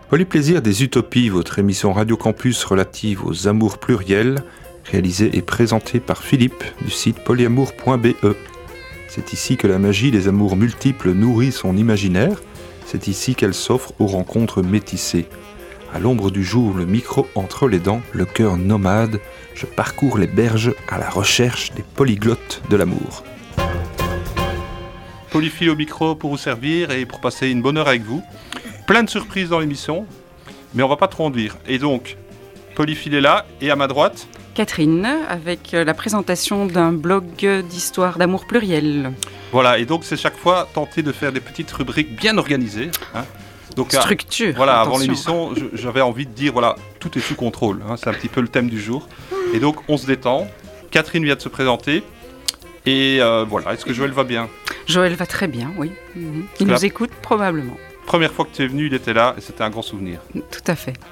Polyplaisir des Utopies, votre émission Radio Campus relative aux amours pluriels, réalisée et présentée par Philippe du site polyamour.be. C'est ici que la magie des amours multiples nourrit son imaginaire, c'est ici qu'elle s'offre aux rencontres métissées. À l'ombre du jour, le micro entre les dents, le cœur nomade, je parcours les berges à la recherche des polyglottes de l'amour. Polyphile au micro pour vous servir et pour passer une bonne heure avec vous. Plein de surprises dans l'émission, mais on va pas trop en dire. Et donc, Polyphile est là, et à ma droite... Catherine, avec la présentation d'un blog d'histoire d'amour pluriel. Voilà, et donc c'est chaque fois tenter de faire des petites rubriques bien organisées. Hein. Donc, structure. Voilà, attention. avant l'émission, j'avais envie de dire, voilà, tout est sous contrôle. Hein, c'est un petit peu le thème du jour. Et donc, on se détend. Catherine vient de se présenter. Et voilà, est-ce que Joël va bien ? Joël va très bien, oui. Il nous écoute probablement. Première fois que tu es venu, il était là et c'était un grand souvenir. Tout à fait.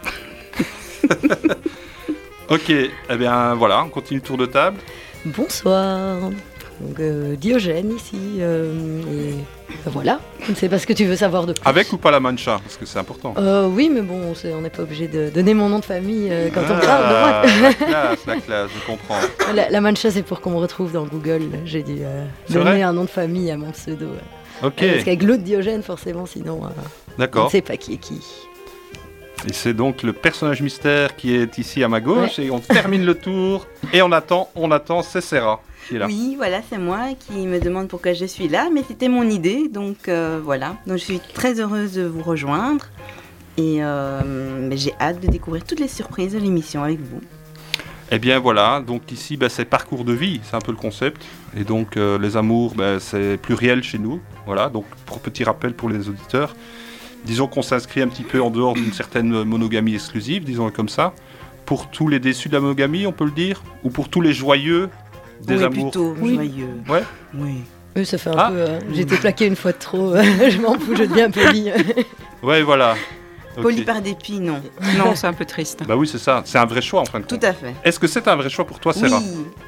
Ok, eh bien voilà, on continue le tour de table. Bonsoir. Donc, Diogène ici. Et voilà, je ne sais pas ce que tu veux savoir de plus. Avec ou pas la mancha, parce que c'est important. Oui, mais bon, on n'est pas obligé de donner mon nom de famille quand on parle de moi. La classe, je comprends. La mancha, c'est pour qu'on me retrouve dans Google. J'ai dû donner un nom de famille à mon pseudo. Ok. Parce qu'avec l'autre Diogène, forcément, sinon, d'accord. On ne sait pas qui est qui. Et c'est donc le personnage mystère qui est ici à ma gauche, ouais. Et on termine le tour, et on attend, c'est Sarah qui est là. Oui, voilà, c'est moi qui me demande pourquoi je suis là, mais c'était mon idée, donc voilà. Donc je suis très heureuse de vous rejoindre, et j'ai hâte de découvrir toutes les surprises de l'émission avec vous. Eh bien voilà, donc ici c'est parcours de vie, c'est un peu le concept, et donc les amours, c'est pluriel chez nous, voilà, donc pour petit rappel pour les auditeurs, disons qu'on s'inscrit un petit peu en dehors d'une certaine monogamie exclusive, disons-le comme ça, pour tous les déçus de la monogamie, on peut le dire, ou pour tous les joyeux des amours. Plutôt joyeux. Ouais. Oui. Ça fait un peu... j'ai été plaqué une fois de trop, je m'en fous, je deviens poli. Ouais, voilà. Okay. Poli par dépit, non. Non, c'est un peu triste. Bah oui, c'est ça, c'est un vrai choix en fin de compte. Tout à fait. Est-ce que c'est un vrai choix pour toi, Sarah ?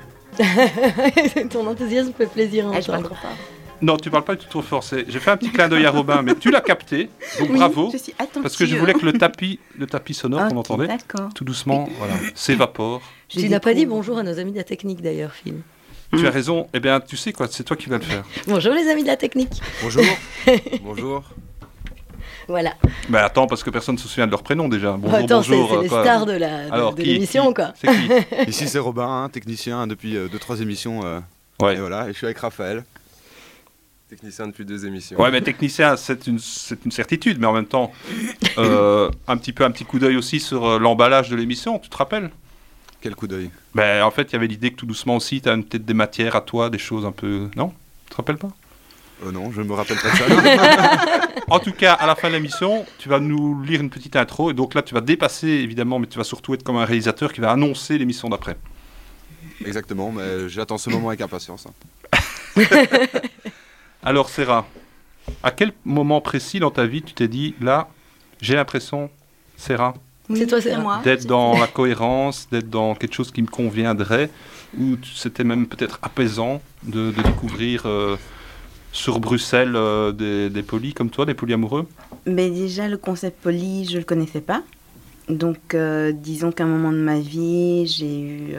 Oui. Ton enthousiasme fait plaisir à entendre. Non, tu parles pas du tout trop fort. J'ai fait un petit clin d'œil à Robin, mais tu l'as capté, donc oui, bravo. Je suis attentive. Parce que je voulais que le tapis sonore qu'on entendait, tout doucement, voilà, s'évapore. Tu n'as pas dit bonjour à nos amis de la technique d'ailleurs, Phil. Tu as raison. Eh bien, tu sais quoi, c'est toi qui vas le faire. Bonjour les amis de la technique. Bonjour. Bonjour. Voilà. Bah attends, parce que personne ne se souvient de leur prénom déjà. Bonjour, attends, bonjour. C'est les stars de l'émission, quoi. C'est qui ? Ici, c'est Robin, technicien depuis 2-3 émissions. Ouais. Et voilà, et je suis avec Raphaël. Technicien depuis 2 émissions. Ouais, mais technicien, c'est une certitude, mais en même temps, un petit coup d'œil aussi sur l'emballage de l'émission, tu te rappelles ? Quel coup d'œil ? En fait, il y avait l'idée que tout doucement aussi, tu as peut-être des matières à toi, des choses un peu... Non ? Tu te rappelles pas ? Non, je ne me rappelle pas de ça. En tout cas, à la fin de l'émission, tu vas nous lire une petite intro, et donc là, tu vas dépasser, évidemment, mais tu vas surtout être comme un réalisateur qui va annoncer l'émission d'après. Exactement, mais j'attends ce moment avec impatience. Hein. Alors, Sarah, à quel moment précis dans ta vie tu t'es dit, là, j'ai l'impression, Sarah, c'est toi, c'est moi, d'être dans la cohérence, d'être dans quelque chose qui me conviendrait, ou c'était même peut-être apaisant de découvrir sur Bruxelles des polis comme toi, des polyamoureux ? Mais déjà, le concept poly, je ne le connaissais pas. Donc, disons qu'à un moment de ma vie, j'ai eu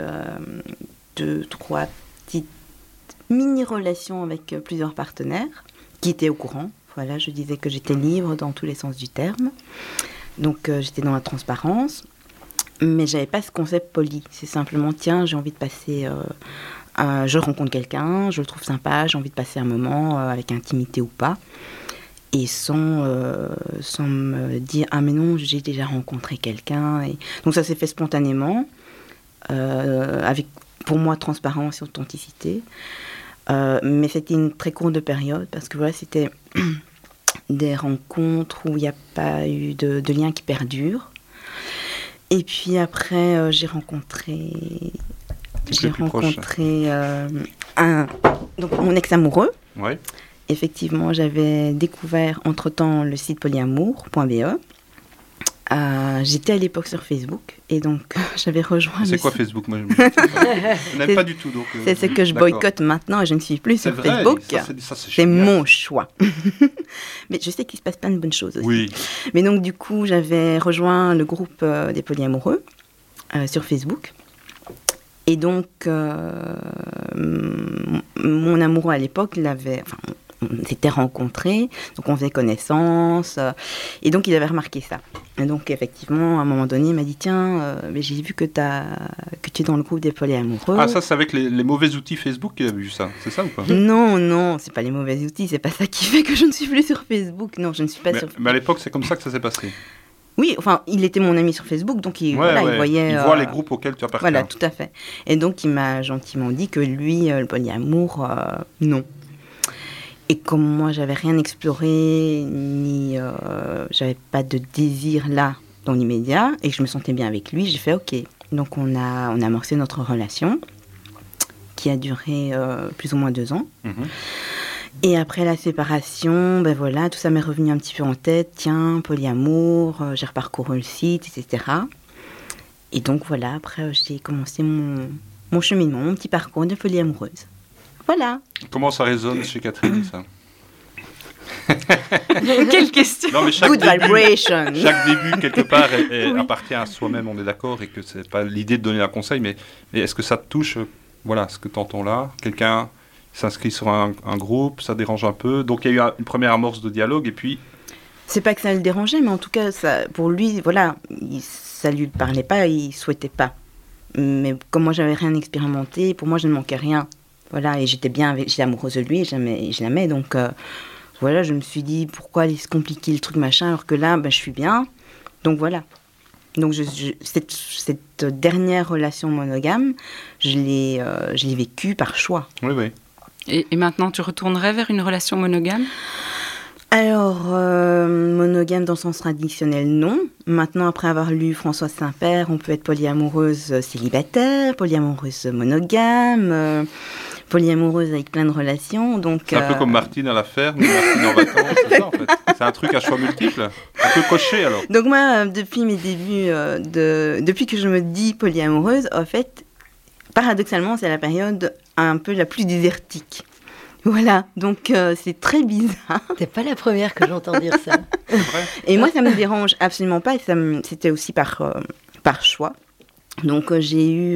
2-3 petites mini-relations avec plusieurs partenaires qui étaient au courant. Voilà, je disais que j'étais libre dans tous les sens du terme. Donc, j'étais dans la transparence. Mais je n'avais pas ce concept poly. C'est simplement, tiens, j'ai envie de passer... je rencontre quelqu'un, je le trouve sympa, j'ai envie de passer un moment avec intimité ou pas. Et sans me dire, ah mais non, j'ai déjà rencontré quelqu'un. Et... Donc, ça s'est fait spontanément, avec, pour moi, transparence et authenticité. Mais c'était une très courte période parce que voilà, c'était des rencontres où il n'y a pas eu de lien qui perdure. Et puis après, j'ai rencontré donc mon ex-amoureux. Ouais. Effectivement, j'avais découvert entre-temps le site polyamour.be J'étais à l'époque sur Facebook et donc j'avais rejoint. C'est quoi Facebook? Moi, je n'aime pas du tout. C'est ce que je boycotte maintenant et je ne suis plus sur Facebook. C'est mon choix. Mais je sais qu'il se passe plein de bonnes choses aussi. Oui. Mais donc du coup, j'avais rejoint le groupe des polyamoureux sur Facebook. Et donc, mon amoureux à l'époque, on s'était rencontrés, donc on faisait connaissance, et donc il avait remarqué ça. Et donc effectivement, à un moment donné, il m'a dit, tiens, mais j'ai vu que tu es dans le groupe des polyamoureux. Ah, ça c'est avec les mauvais outils Facebook qu'il a vu ça, c'est ça ou pas? Non, c'est pas les mauvais outils, c'est pas ça qui fait que je ne suis plus sur Facebook. Non, je ne suis pas sur Facebook. Mais à l'époque, c'est comme ça que ça s'est passé? Oui, enfin, il était mon ami sur Facebook, donc il voyait... Il voit les groupes auxquels tu appartiens. Voilà, tout à fait. Et donc, il m'a gentiment dit que lui, le polyamour, non. Et comme moi, j'avais rien exploré, ni j'avais pas de désir là, dans l'immédiat, et que je me sentais bien avec lui, j'ai fait OK. Donc, on a amorcé notre relation, qui a duré plus ou moins 2 ans. Et après la séparation, ben voilà, tout ça m'est revenu un petit peu en tête. Tiens, polyamour, j'ai reparcouru le site, etc. Et donc voilà, après j'ai commencé mon cheminement, mon petit parcours de polyamoureuse. Voilà. Comment ça résonne chez Catherine, ça? Quelle question. Non, mais Good vibration. Chaque début, quelque part, appartient à soi-même, on est d'accord, et que c'est pas l'idée de donner un conseil, mais est-ce que ça te touche, voilà, ce que tu entends là? Quelqu'un s'inscrit sur un groupe, ça dérange un peu. Donc il y a eu une première amorce de dialogue, et puis... C'est pas que ça le dérangeait, mais en tout cas, ça, pour lui, voilà, ça lui parlait pas, il souhaitait pas. Mais comme moi, j'avais rien expérimenté, pour moi, je ne manquais rien. Voilà, et j'étais amoureuse de lui, et je l'aimais, donc voilà, je me suis dit, pourquoi aller se compliquer le truc, machin, alors que là, ben, je suis bien. Donc voilà. Donc cette dernière relation monogame, je l'ai vécue par choix. Oui. Et maintenant, tu retournerais vers une relation monogame? Alors, monogame dans le sens traditionnel, non. Maintenant, après avoir lu Françoise Saint-Père, on peut être polyamoureuse célibataire, polyamoureuse monogame, polyamoureuse avec plein de relations. Donc, c'est un peu comme Martine à la ferme, Martine en vacances, c'est ça en fait. C'est un truc à choix multiples. On peut cocher alors. Donc moi, depuis mes débuts, depuis que je me dis polyamoureuse, en fait, paradoxalement, c'est la période un peu la plus désertique. Voilà, donc c'est très bizarre. T'es pas la première que j'entends dire ça. C'est vrai. Et moi, ça me dérange absolument pas. C'était aussi par choix. Donc j'ai eu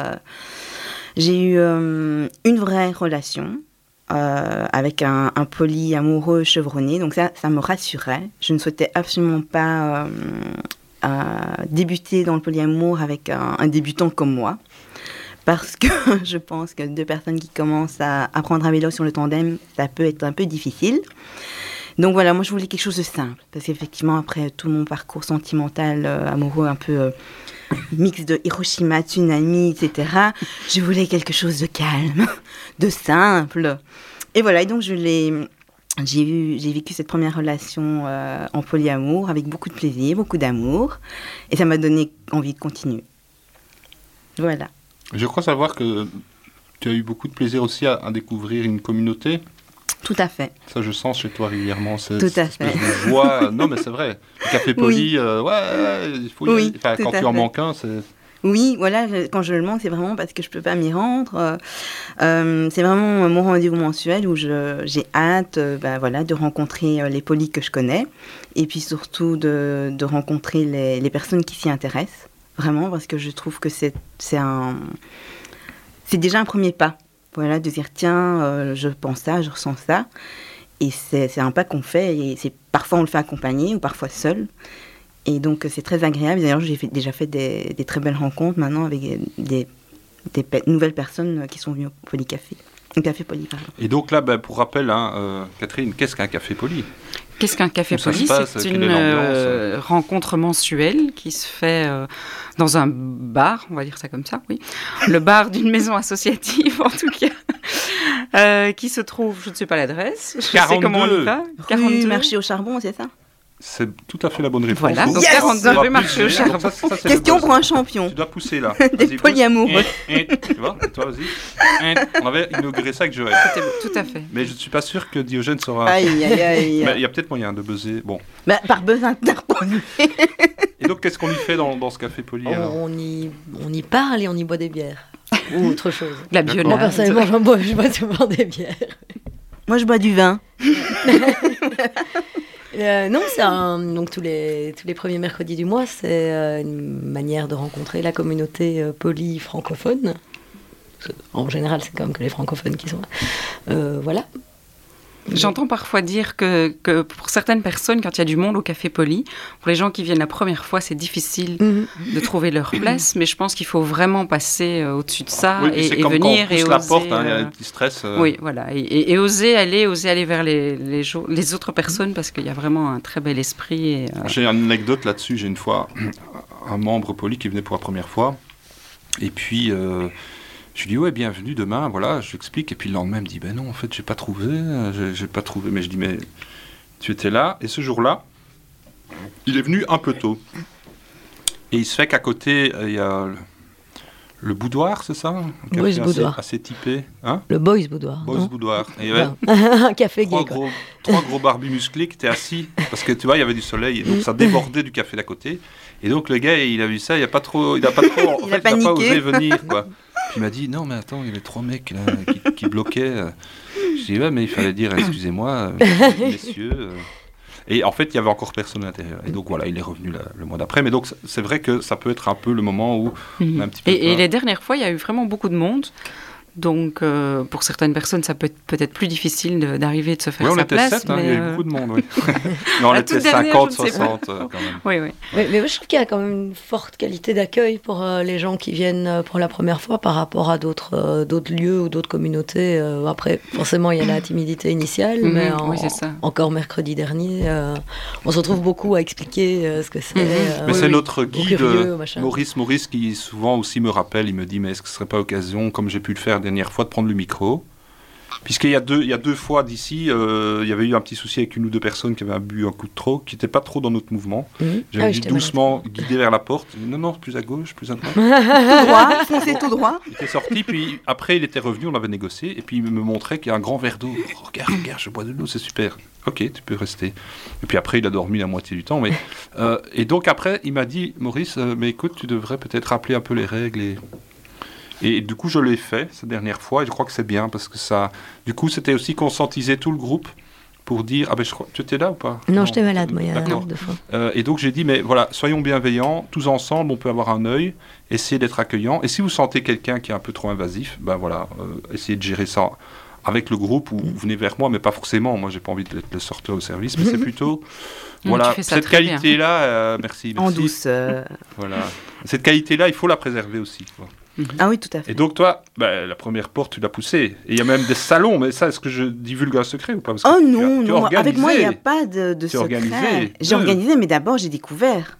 une vraie relation avec un polyamoureux chevronné. Donc ça me rassurait. Je ne souhaitais absolument pas débuter dans le polyamour avec un débutant comme moi. Parce que je pense que 2 personnes qui commencent à apprendre à vélo sur le tandem, ça peut être un peu difficile. Donc voilà, moi je voulais quelque chose de simple. Parce qu'effectivement, après tout mon parcours sentimental, amoureux, un peu mix de Hiroshima, tsunami, etc., je voulais quelque chose de calme, de simple. Et voilà, et donc j'ai vécu cette première relation en polyamour avec beaucoup de plaisir, beaucoup d'amour. Et ça m'a donné envie de continuer. Voilà. Je crois savoir que tu as eu beaucoup de plaisir aussi à découvrir une communauté. Tout à fait. Ça, je sens chez toi régulièrement. Tout à fait. De joie. Non, mais c'est vrai. Le café poli, il faut y aller. Enfin, quand tu en manques un, c'est... Oui, voilà, quand je le manque, c'est vraiment parce que je ne peux pas m'y rendre. C'est vraiment mon rendez-vous mensuel où j'ai hâte de rencontrer les polis que je connais et puis surtout de rencontrer les personnes qui s'y intéressent. Vraiment, parce que je trouve que c'est déjà un premier pas. Voilà, de dire, tiens, je pense ça, je ressens ça. Et c'est un pas qu'on fait. Et parfois, on le fait accompagner ou parfois seul. Et donc, c'est très agréable. D'ailleurs, j'ai déjà fait des très belles rencontres maintenant avec des nouvelles personnes qui sont venues au Polycafé. Au Café Poli, pardon. Et donc là, pour rappel, Catherine, qu'est-ce qu'un café poli ? Qu'est-ce qu'un café poli ? C'est une rencontre mensuelle qui se fait dans un bar, on va dire ça comme ça, oui. Le bar d'une maison associative, en tout cas, qui se trouve, je ne sais pas l'adresse, je sais comment on y va. 42 marché au charbon, c'est ça ? C'est tout à fait la bonne réponse. Voilà, donc Yes 42 marché au charbon. Question pour un champion. Tu dois pousser là. Des Vas-y, polyamoureux. Tu vois, et toi, vas-y. On avait inauguré ça avec Joël. Tout à fait. Mais je ne suis pas sûr que Diogène saura. Aïe, aïe, aïe. Mais il y a peut-être moyen de buzzer. Bon. Bah, par besoin interposé. Et donc, qu'est-ce qu'on y fait dans ce café poli alors On y parle et on y boit des bières. Ou autre chose. La D'accord. Moi, biolade. personnellement, je bois souvent des bières. Moi, je bois du vin. Non, donc tous les premiers mercredis du mois, c'est une manière de rencontrer la communauté poly francophone. En général, c'est quand même que les francophones qui sont là. Voilà. J'entends parfois dire que pour certaines personnes, quand il y a du monde au Café Poli, pour les gens qui viennent la première fois, c'est difficile de trouver leur place, mais je pense qu'il faut vraiment passer au-dessus de ça et comme venir quand on pousse et la oser, porte, il y a un petit stress. Oui, voilà, et oser aller vers les autres personnes parce qu'il y a vraiment un très bel esprit. Et, J'ai une anecdote là-dessus. J'ai une fois un membre poli qui venait pour la première fois, et puis je lui dis ouais, bienvenue demain, voilà, je lui explique, et puis le lendemain il me dit ben non, en fait j'ai pas trouvé, mais je dis mais tu étais là, et ce jour-là il est venu un peu tôt, et il se fait qu'à côté il y a le boudoir, c'est ça, un Boys café Boudoir. assez typé, hein, Le Boys Boudoir. Boys non Boudoir, et il y avait Un café gay, trois gros barbus musclés qui étaient assis, parce que tu vois il y avait du soleil, et donc ça débordait du café d'à côté, et donc le gars il a vu ça, il a pas osé venir quoi. Puis il m'a dit non mais attends, il y avait 3 mecs là qui bloquaient. Je dis ouais mais il fallait dire excusez-moi messieurs. Et en fait il y avait encore personne à l'intérieur. Et donc voilà, il est revenu le mois d'après. Mais donc c'est vrai que ça peut être un peu le moment où on a un petit peu et les dernières fois il y a eu vraiment beaucoup de monde. Donc, pour certaines personnes, ça peut être peut-être plus difficile d'arriver de se faire sa place. Oui, on était 7, il y avait beaucoup de monde, oui. Mais on La était toute dernière, 50, je ne sais 60 quand même. Oui. Mais moi, je trouve qu'il y a quand même une forte qualité d'accueil pour les gens qui viennent pour la première fois par rapport à d'autres lieux ou d'autres communautés. Après, forcément, il y a la timidité initiale, mais oui, c'est ça. encore mercredi dernier, on se retrouve beaucoup à expliquer ce que c'est. Mais c'est notre guide, curieux, Maurice, qui souvent aussi me rappelle, il me dit, mais est-ce que ce serait pas l'occasion, comme j'ai pu le faire la dernière fois, de prendre le micro ? Puisqu'il y a 2 fois d'ici, il y avait eu un petit souci avec 1 ou 2 personnes qui avaient bu un coup de trop, qui n'étaient pas trop dans notre mouvement. J'avais dû doucement guider vers la porte. Non, plus à gauche, plus à droite. Tout droit, foncez tout droit. Il était sorti, puis après il était revenu, on avait négocié, et puis il me montrait qu'il y a un grand verre d'eau. Oh, regarde, je bois de l'eau, c'est super. Ok, tu peux rester. Et puis après, il a dormi la moitié du temps. Mais, et donc après, il m'a dit, Maurice, mais écoute, tu devrais peut-être rappeler un peu les règles. Et du coup, je l'ai fait cette dernière fois, et je crois que c'est bien, parce que ça... Du coup, c'était aussi conscientiser tout le groupe pour dire... Ah ben, je crois... Tu étais là ou pas ? Non, j'étais malade, moi, il y a 2 fois. Et donc, j'ai dit, mais voilà, soyons bienveillants, tous ensemble, on peut avoir un œil, essayer d'être accueillants. Et si vous sentez quelqu'un qui est un peu trop invasif, ben voilà, essayez de gérer ça avec le groupe, ou vous venez vers moi, mais pas forcément. Moi, j'ai pas envie d'être le sorteur au service, mais c'est plutôt... Voilà, cette qualité-là, merci. En douce. Voilà. Cette qualité-là, il faut la préserver aussi, quoi. Ah oui, tout à fait. Et donc toi, la première porte, tu l'as poussée. Et il y a même des salons, mais ça, est-ce que je divulgue un secret ou pas ? Parce que non, avec moi, il n'y a pas de secret. Organisé. J'ai organisé, mais d'abord, j'ai découvert.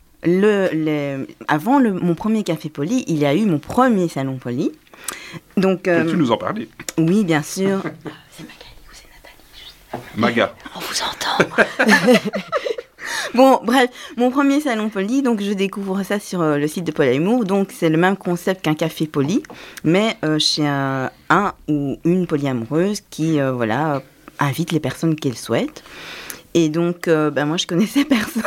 Avant mon premier café poli, il y a eu mon premier salon poli. Donc, peux-tu nous en parler ? Oui, bien sûr. C'est Magali ou c'est Nathalie ? Maga. On vous entend. Bon, bref, mon premier salon poli, donc je découvre ça sur le site de Polyamour. Donc, c'est le même concept qu'un café poli, mais chez un ou une polyamoureuse qui, invite les personnes qu'elle souhaite. Et donc, moi, je connaissais personne.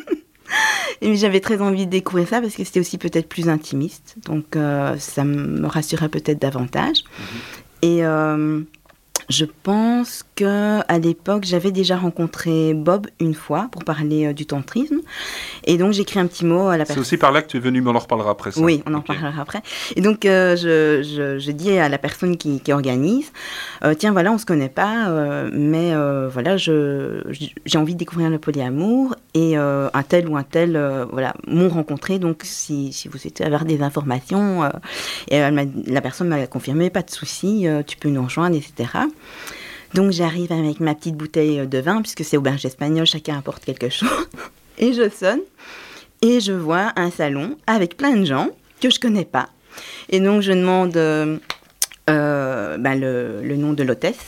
Et j'avais très envie de découvrir ça parce que c'était aussi peut-être plus intimiste. Donc, ça me rassurait peut-être davantage. Et... je pense qu'à l'époque, j'avais déjà rencontré Bob une fois pour parler du tantrisme. Et donc, j'écris un petit mot à la personne. C'est aussi par là que tu es venu, mais on en reparlera après ça. Oui, on en parlera après. Et donc, je dis à la personne qui organise, tiens, voilà, on ne se connaît pas, mais voilà, j'ai envie de découvrir le polyamour. Et un tel ou un tel m'ont rencontré. Donc, si vous souhaitez avoir des informations, et la personne m'a confirmé, pas de souci, tu peux nous rejoindre, etc. Donc j'arrive avec ma petite bouteille de vin, puisque c'est auberge espagnole, chacun apporte quelque chose. Et je sonne, et je vois un salon avec plein de gens que je ne connais pas. Et donc je demande le nom de l'hôtesse.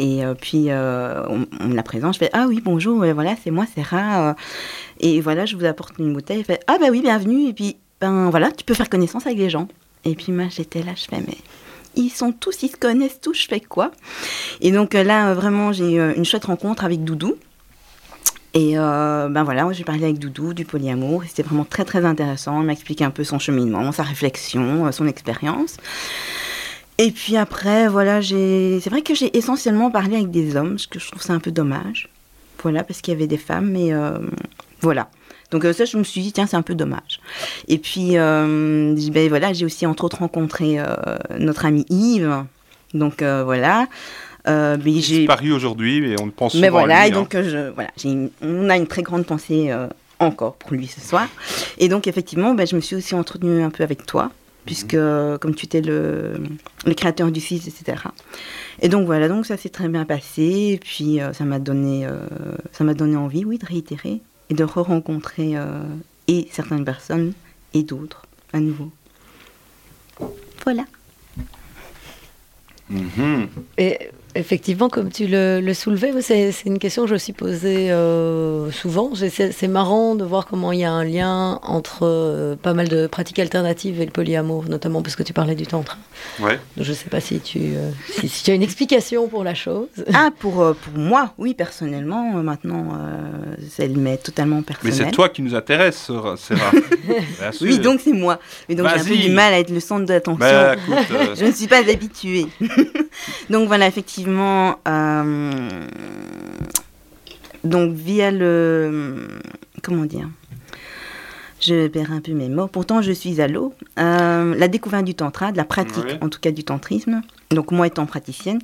Et puis, on me la présente, je fais « Ah oui, bonjour, voilà, c'est moi, Sarah. Et voilà, je vous apporte une bouteille. » Elle fait « Ah bah oui, bienvenue. » Et puis, ben voilà, tu peux faire connaissance avec les gens. Et puis moi, j'étais là, je fais « Mais ils sont tous, ils se connaissent tous, je fais quoi ?» Et donc là, vraiment, j'ai eu une chouette rencontre avec Doudou. Et ben voilà, j'ai parlé avec Doudou du polyamour. C'était vraiment très, très intéressant. Il m'a expliqué un peu son cheminement, sa réflexion, son expérience. Et puis après, voilà, c'est vrai que j'ai essentiellement parlé avec des hommes, ce que je trouve ça un peu dommage. Voilà, parce qu'il y avait des femmes, mais voilà. Donc ça, je me suis dit, tiens, c'est un peu dommage. Et puis, ben voilà, j'ai aussi entre autres rencontré notre ami Yves. Donc voilà. Mais j'ai disparu aujourd'hui, et on le pense souvent mais voilà, à lui, et donc voilà, on a une très grande pensée encore pour lui ce soir. Et donc effectivement, ben, je me suis aussi entretenue un peu avec toi. Puisque comme tu étais le créateur du site, etc. Et donc voilà, donc ça s'est très bien passé, et puis ça m'a donné envie, oui, de réitérer et de re-rencontrer et certaines personnes et d'autres à nouveau. Voilà. Et effectivement, comme tu le soulevais, c'est une question que je me suis posée souvent. C'est marrant de voir comment il y a un lien entre pas mal de pratiques alternatives et le polyamour, notamment parce que tu parlais du tantra. Ouais. Donc, je ne sais pas si tu as une explication pour la chose. Ah, pour moi, oui, personnellement, maintenant, elle m'est totalement personnelle. Mais c'est toi qui nous intéresse, Sarah. Oui, donc c'est moi. Et donc j'ai un peu du mal à être le centre de l'attention. Bah, écoute, Je ne suis pas habituée. Donc voilà, effectivement, donc via comment dire, je perds un peu mes mots. Pourtant, je suis à l'eau. La découverte du tantra, de la pratique, en tout cas du tantrisme. Donc moi étant praticienne.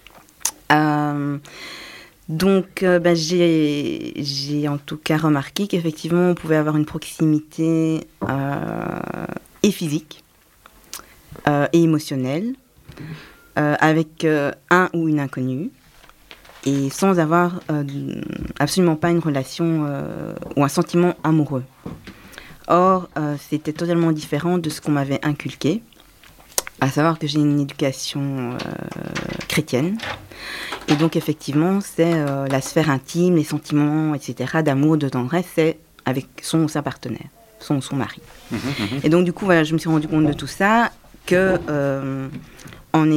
Donc ben, j'ai en tout cas remarqué qu'effectivement, on pouvait avoir une proximité et physique et émotionnelle. Avec un ou une inconnue et sans avoir absolument pas une relation ou un sentiment amoureux. Or, c'était totalement différent de ce qu'on m'avait inculqué, à savoir que j'ai une éducation chrétienne. Et donc, effectivement, c'est la sphère intime, les sentiments, etc., d'amour, de tendresse, c'est avec son ou sa partenaire, son mari. Et donc, du coup, voilà, je me suis rendu compte de tout ça, que... En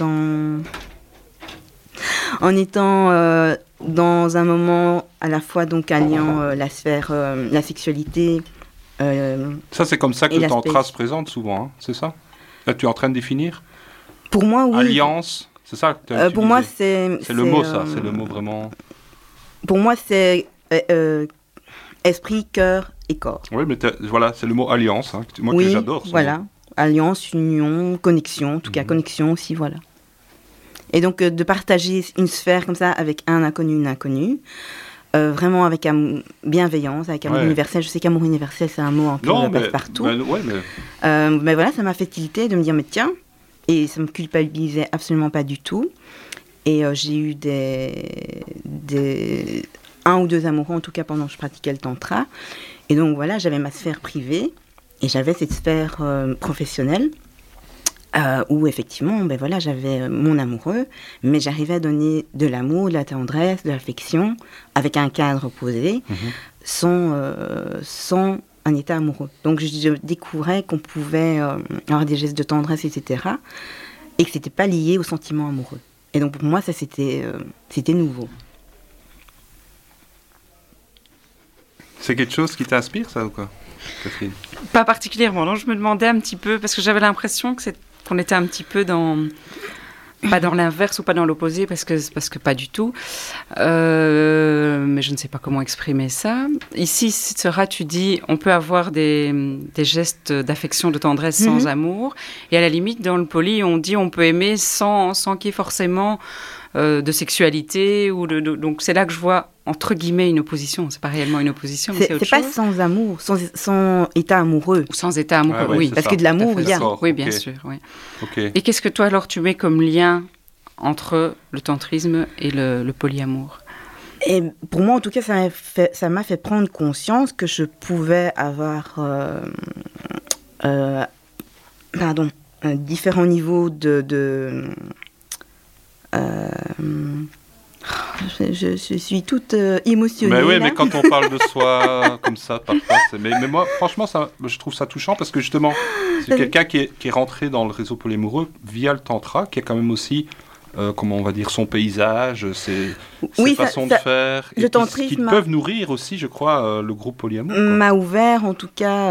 étant dans un moment à la fois donc alliant la sphère, la sexualité. Ça, c'est comme ça que le tantra se présente souvent, hein, c'est ça? Là, tu es en train de définir? Pour moi, oui. Alliance, c'est ça que tu as pour moi, c'est le mot, ça, c'est le mot vraiment. Pour moi, c'est esprit, cœur et corps. Oui, mais voilà, c'est le mot alliance, hein, moi oui, que j'adore. Voilà. Mot. Alliance, union, connexion, en tout cas connexion aussi, voilà. Et donc de partager une sphère comme ça avec un inconnu, une inconnue, vraiment avec bienveillance, avec amour universel. Je sais qu'amour universel, c'est un mot un peu passe-partout. Mais voilà, ça m'a fait tilter de me dire, mais tiens, et ça me culpabilisait absolument pas du tout. Et j'ai eu un ou deux amoureux, en tout cas pendant que je pratiquais le tantra. Et donc voilà, j'avais ma sphère privée. Et j'avais cette sphère professionnelle où effectivement, ben voilà, j'avais mon amoureux, mais j'arrivais à donner de l'amour, de la tendresse, de l'affection, avec un cadre posé, sans un état amoureux. Donc je découvrais qu'on pouvait avoir des gestes de tendresse, etc., et que c'était pas lié au sentiment amoureux. Et donc pour moi, ça c'était nouveau. C'est quelque chose qui t'inspire, ça, ou quoi, Catherine? Pas particulièrement, non, je me demandais un petit peu, parce que j'avais l'impression qu'on était un petit peu pas dans l'inverse ou pas dans l'opposé, parce que pas du tout, mais je ne sais pas comment exprimer ça. Ici, Sarah, tu dis, on peut avoir des gestes d'affection, de tendresse sans amour, et à la limite, dans le poly, on dit on peut aimer sans qu'il y ait forcément de sexualité, donc c'est là que je vois entre guillemets une opposition. C'est pas réellement une opposition, mais c'est autre chose. C'est pas sans amour, sans état amoureux. Ou sans état amoureux, oui. Parce que de l'amour, il y a. Oui, bien sûr. Oui. Et qu'est-ce que toi, alors, tu mets comme lien entre le tantrisme et le polyamour? Et pour moi, en tout cas, ça m'a fait prendre conscience que je pouvais avoir différents niveaux Je suis toute émotionnée. Mais oui, là. mais quand on parle de soi comme ça, parfois, mais moi, franchement, je trouve ça touchant parce que justement, c'est quelqu'un qui est rentré dans le réseau polyamoureux via le tantra, qui a quand même aussi, comment on va dire, son paysage, ses façons de faire, et qui peuvent nourrir aussi, je crois, le groupe polyamour. M'a ouvert, en tout cas,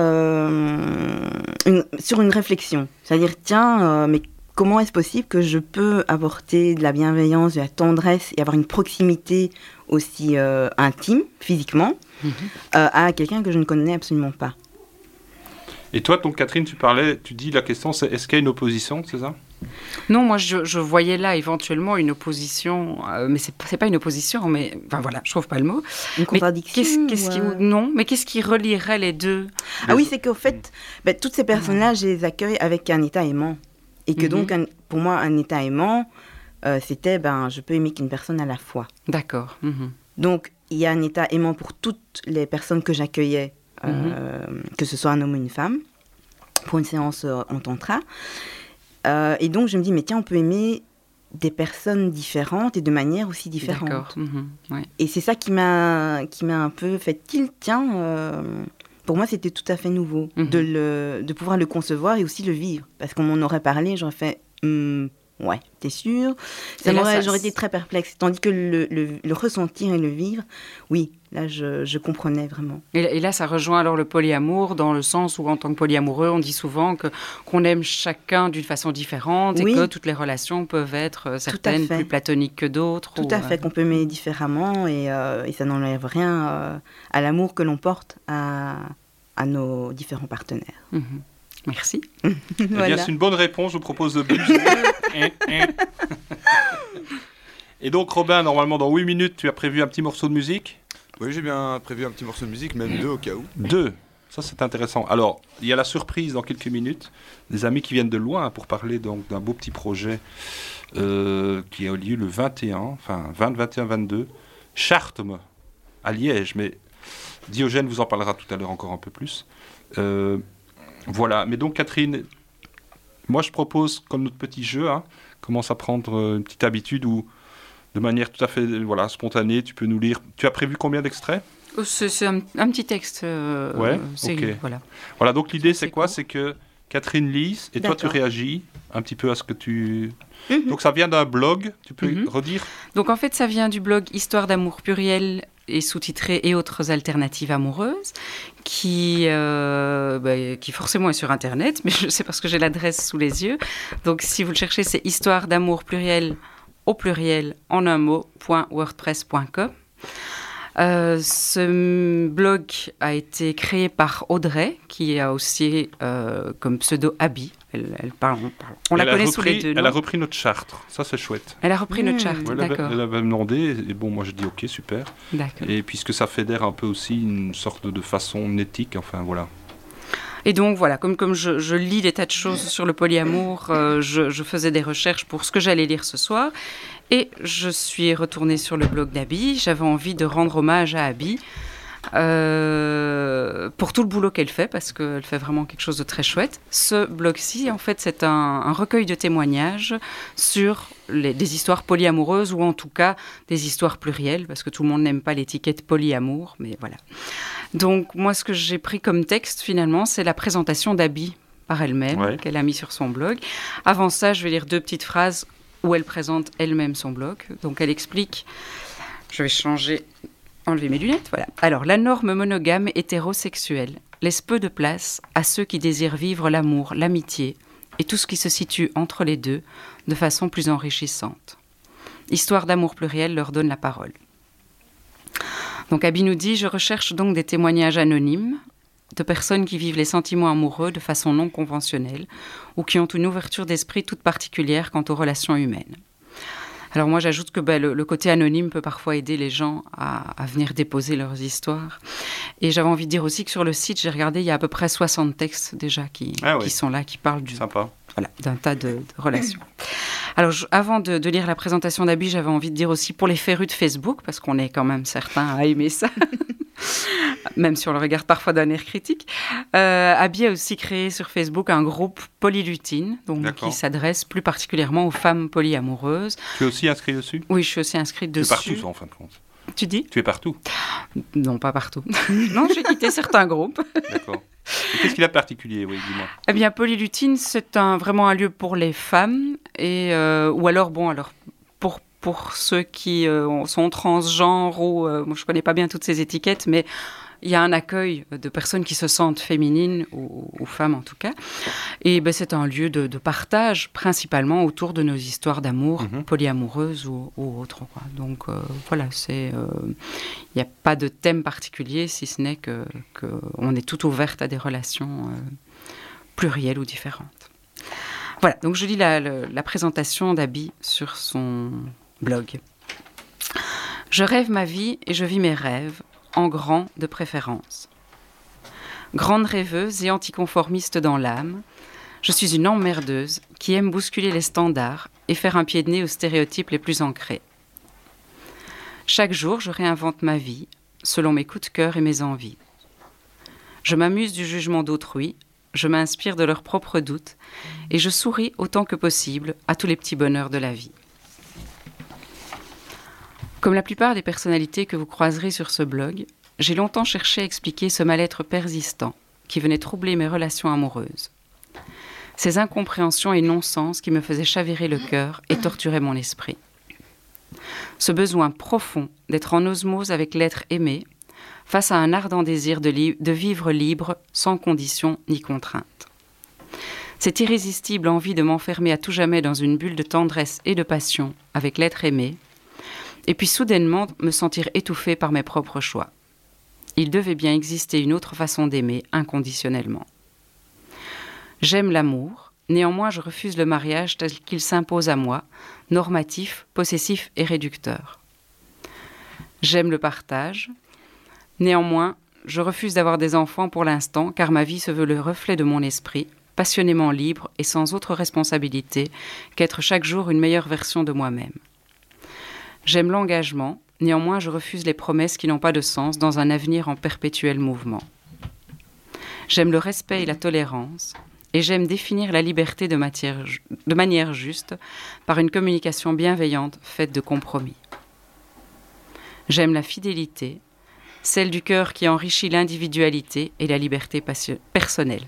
sur une réflexion. C'est-à-dire, tiens, mais comment est-ce possible que je peux apporter de la bienveillance, de la tendresse et avoir une proximité aussi intime, physiquement, à quelqu'un que je ne connais absolument pas. Et toi, donc Catherine, tu dis la question, c'est est-ce qu'il y a une opposition, c'est ça ? Non, moi je voyais là éventuellement une opposition, mais c'est pas une opposition, mais enfin voilà, je trouve pas le mot. Une contradiction. Non, mais qu'est-ce qui relierait les deux ? Ah oui, c'est qu'en fait, toutes ces personnes-là, je les accueille avec un état aimant. Et que donc, pour moi, un état aimant, c'était, je peux aimer qu'une personne à la fois. D'accord. Donc, il y a un état aimant pour toutes les personnes que j'accueillais, que ce soit un homme ou une femme, pour une séance en tantra. Et donc, je me dis, mais tiens, on peut aimer des personnes différentes et de manière aussi différente. D'accord. Ouais. Et c'est ça qui m'a un peu fait tilt, tiens... Pour moi, c'était tout à fait nouveau de pouvoir le concevoir et aussi le vivre. Parce qu'on m'en aurait parlé, j'aurais fait ouais, t'es sûr ? J'aurais été très perplexe. Tandis que le ressentir et le vivre, oui, là, je comprenais vraiment. Et là, ça rejoint alors le polyamour, dans le sens où, en tant que polyamoureux, on dit souvent qu'on aime chacun d'une façon différente et que toutes les relations peuvent être certaines plus platoniques que d'autres. Tout à fait, qu'on peut aimer différemment et ça n'enlève rien à l'amour que l'on porte à nos différents partenaires. Merci. Voilà. Eh bien, c'est une bonne réponse. Je vous propose de bouger. Et donc, Robin, normalement, dans 8 minutes, tu as prévu un petit morceau de musique ? Oui, j'ai bien prévu un petit morceau de musique, même 2 au cas où. 2 ? Ça, c'est intéressant. Alors, il y a la surprise dans quelques minutes. Des amis qui viennent de loin pour parler donc, d'un beau petit projet qui a lieu le 21, 22, Chartme, à Liège. Mais Diogène vous en parlera tout à l'heure encore un peu plus. Voilà, mais donc Catherine, moi je propose comme notre petit jeu, commence à prendre une petite habitude où de manière tout à fait spontanée, tu peux nous lire. Tu as prévu combien d'extraits ? C'est un petit texte. Ouais, ok. Voilà, donc l'idée c'est quoi ? C'est que Catherine lise et toi tu réagis un petit peu à ce que tu... Donc ça vient d'un blog, tu peux redire ? Donc en fait ça vient du blog Histoire d'amour pluriel et sous-titré et autres alternatives amoureuses, qui forcément est sur Internet, mais je sais parce que j'ai l'adresse sous les yeux. Donc si vous le cherchez, c'est Histoire d'amour pluriel au pluriel en un mot .wordpress.com. Ce blog a été créé par Audrey, qui a aussi comme pseudo Abby. On la connaît sous les deux noms. Elle a repris notre charte, ça c'est chouette. Elle a repris notre charte, d'accord. Elle avait demandé, et bon, moi je dis ok, super. D'accord. Et puisque ça fédère un peu aussi une sorte de façon éthique, enfin voilà. Et donc voilà, comme je lis des tas de choses sur le polyamour, je faisais des recherches pour ce que j'allais lire ce soir. Et je suis retournée sur le blog d'Abby. J'avais envie de rendre hommage à Abby pour tout le boulot qu'elle fait, parce qu'elle fait vraiment quelque chose de très chouette. Ce blog-ci, en fait, c'est un recueil de témoignages sur des histoires polyamoureuses, ou en tout cas des histoires plurielles, parce que tout le monde n'aime pas l'étiquette polyamour, mais voilà. Donc moi, ce que j'ai pris comme texte, finalement, c'est la présentation d'Abby par elle-même, qu'elle a mis sur son blog. Avant ça, je vais lire 2 petites phrases où elle présente elle-même son blog. Donc elle explique, je vais enlever mes lunettes, voilà. Alors, la norme monogame hétérosexuelle laisse peu de place à ceux qui désirent vivre l'amour, l'amitié et tout ce qui se situe entre les deux de façon plus enrichissante. Histoire d'amour pluriel leur donne la parole. Donc Abby nous dit « Je recherche donc des témoignages anonymes de personnes qui vivent les sentiments amoureux de façon non conventionnelle ou qui ont une ouverture d'esprit toute particulière quant aux relations humaines. » Alors moi, j'ajoute que le côté anonyme peut parfois aider les gens à venir déposer leurs histoires. Et j'avais envie de dire aussi que sur le site, j'ai regardé, il y a à peu près 60 textes déjà qui sont là, qui parlent d'un tas de relations. Alors, avant de lire la présentation d'Abby, j'avais envie de dire aussi pour les férus de Facebook, parce qu'on est quand même certains à aimer ça, même si on le regarde parfois d'un air critique. Abby a aussi créé sur Facebook un groupe Polylutine, donc qui s'adresse plus particulièrement aux femmes polyamoureuses. Tu es aussi inscrit dessus ? Oui, je suis aussi inscrite dessus. Tu es partout, en fin de compte. Tu dis ? Tu es partout ? Non, pas partout. Non, j'ai quitté certains groupes. D'accord. Et qu'est-ce qu'il a de particulier, oui, dis-moi. Eh bien, Polylutine, c'est vraiment un lieu pour les femmes, ou alors pour ceux qui sont transgenres, ou moi je connais pas bien toutes ces étiquettes, mais il y a un accueil de personnes qui se sentent féminines, ou femmes en tout cas. Et c'est un lieu de partage, principalement autour de nos histoires d'amour, polyamoureuses ou autres, quoi. Donc voilà, il n'y a pas de thème particulier, si ce n'est qu'on est tout ouverte à des relations plurielles ou différentes. Voilà, donc je lis la présentation d'Abby sur son blog. Je rêve ma vie et je vis mes rêves, en grand de préférence. Grande rêveuse et anticonformiste dans l'âme, je suis une emmerdeuse qui aime bousculer les standards et faire un pied de nez aux stéréotypes les plus ancrés. Chaque jour, je réinvente ma vie, selon mes coups de cœur et mes envies. Je m'amuse du jugement d'autrui, je m'inspire de leurs propres doutes et je souris autant que possible à tous les petits bonheurs de la vie. Comme la plupart des personnalités que vous croiserez sur ce blog, j'ai longtemps cherché à expliquer ce mal-être persistant qui venait troubler mes relations amoureuses. Ces incompréhensions et non-sens qui me faisaient chavirer le cœur et torturaient mon esprit. Ce besoin profond d'être en osmose avec l'être aimé, face à un ardent désir de vivre libre, sans condition ni contrainte. Cette irrésistible envie de m'enfermer à tout jamais dans une bulle de tendresse et de passion avec l'être aimé, et puis soudainement me sentir étouffée par mes propres choix. Il devait bien exister une autre façon d'aimer inconditionnellement. J'aime l'amour, néanmoins je refuse le mariage tel qu'il s'impose à moi, normatif, possessif et réducteur. J'aime le partage, néanmoins je refuse d'avoir des enfants pour l'instant car ma vie se veut le reflet de mon esprit, passionnément libre et sans autre responsabilité qu'être chaque jour une meilleure version de moi-même. J'aime l'engagement, néanmoins je refuse les promesses qui n'ont pas de sens dans un avenir en perpétuel mouvement. J'aime le respect et la tolérance, et j'aime définir la liberté de manière juste par une communication bienveillante faite de compromis. J'aime la fidélité, celle du cœur qui enrichit l'individualité et la liberté personnelle.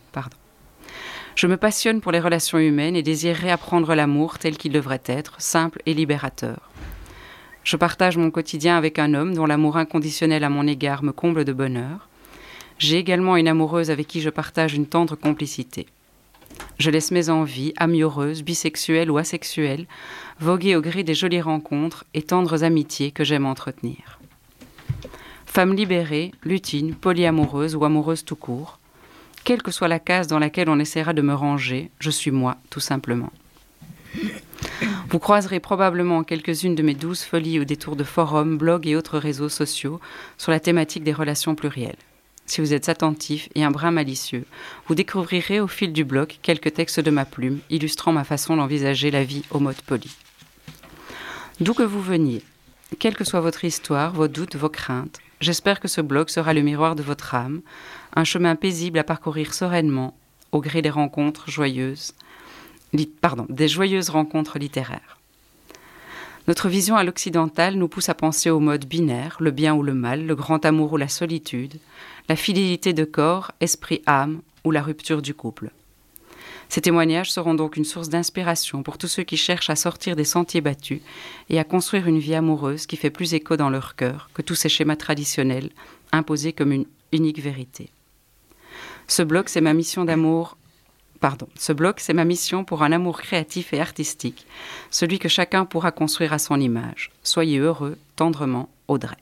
Je me passionne pour les relations humaines et désire réapprendre l'amour tel qu'il devrait être, simple et libérateur. Je partage mon quotidien avec un homme dont l'amour inconditionnel à mon égard me comble de bonheur. J'ai également une amoureuse avec qui je partage une tendre complicité. Je laisse mes envies, amoureuses, bisexuelles ou asexuelles, voguer au gré des jolies rencontres et tendres amitiés que j'aime entretenir. Femme libérée, lutine, polyamoureuse ou amoureuse tout court, quelle que soit la case dans laquelle on essaiera de me ranger, je suis moi, tout simplement. Vous croiserez probablement quelques-unes de mes 12 folies au détour de forums, blogs et autres réseaux sociaux sur la thématique des relations plurielles. Si vous êtes attentif et un brin malicieux, vous découvrirez au fil du blog quelques textes de ma plume illustrant ma façon d'envisager la vie au mode poli. D'où que vous veniez, quelle que soit votre histoire, vos doutes, vos craintes, j'espère que ce blog sera le miroir de votre âme, un chemin paisible à parcourir sereinement au gré des rencontres joyeuses, des joyeuses rencontres littéraires. Notre vision à l'occidental nous pousse à penser au mode binaire, le bien ou le mal, le grand amour ou la solitude, la fidélité de corps, esprit, âme ou la rupture du couple. Ces témoignages seront donc une source d'inspiration pour tous ceux qui cherchent à sortir des sentiers battus et à construire une vie amoureuse qui fait plus écho dans leur cœur que tous ces schémas traditionnels imposés comme une unique vérité. Ce blog, c'est ma mission pour un amour créatif et artistique, celui que chacun pourra construire à son image. Soyez heureux, tendrement, Audrey.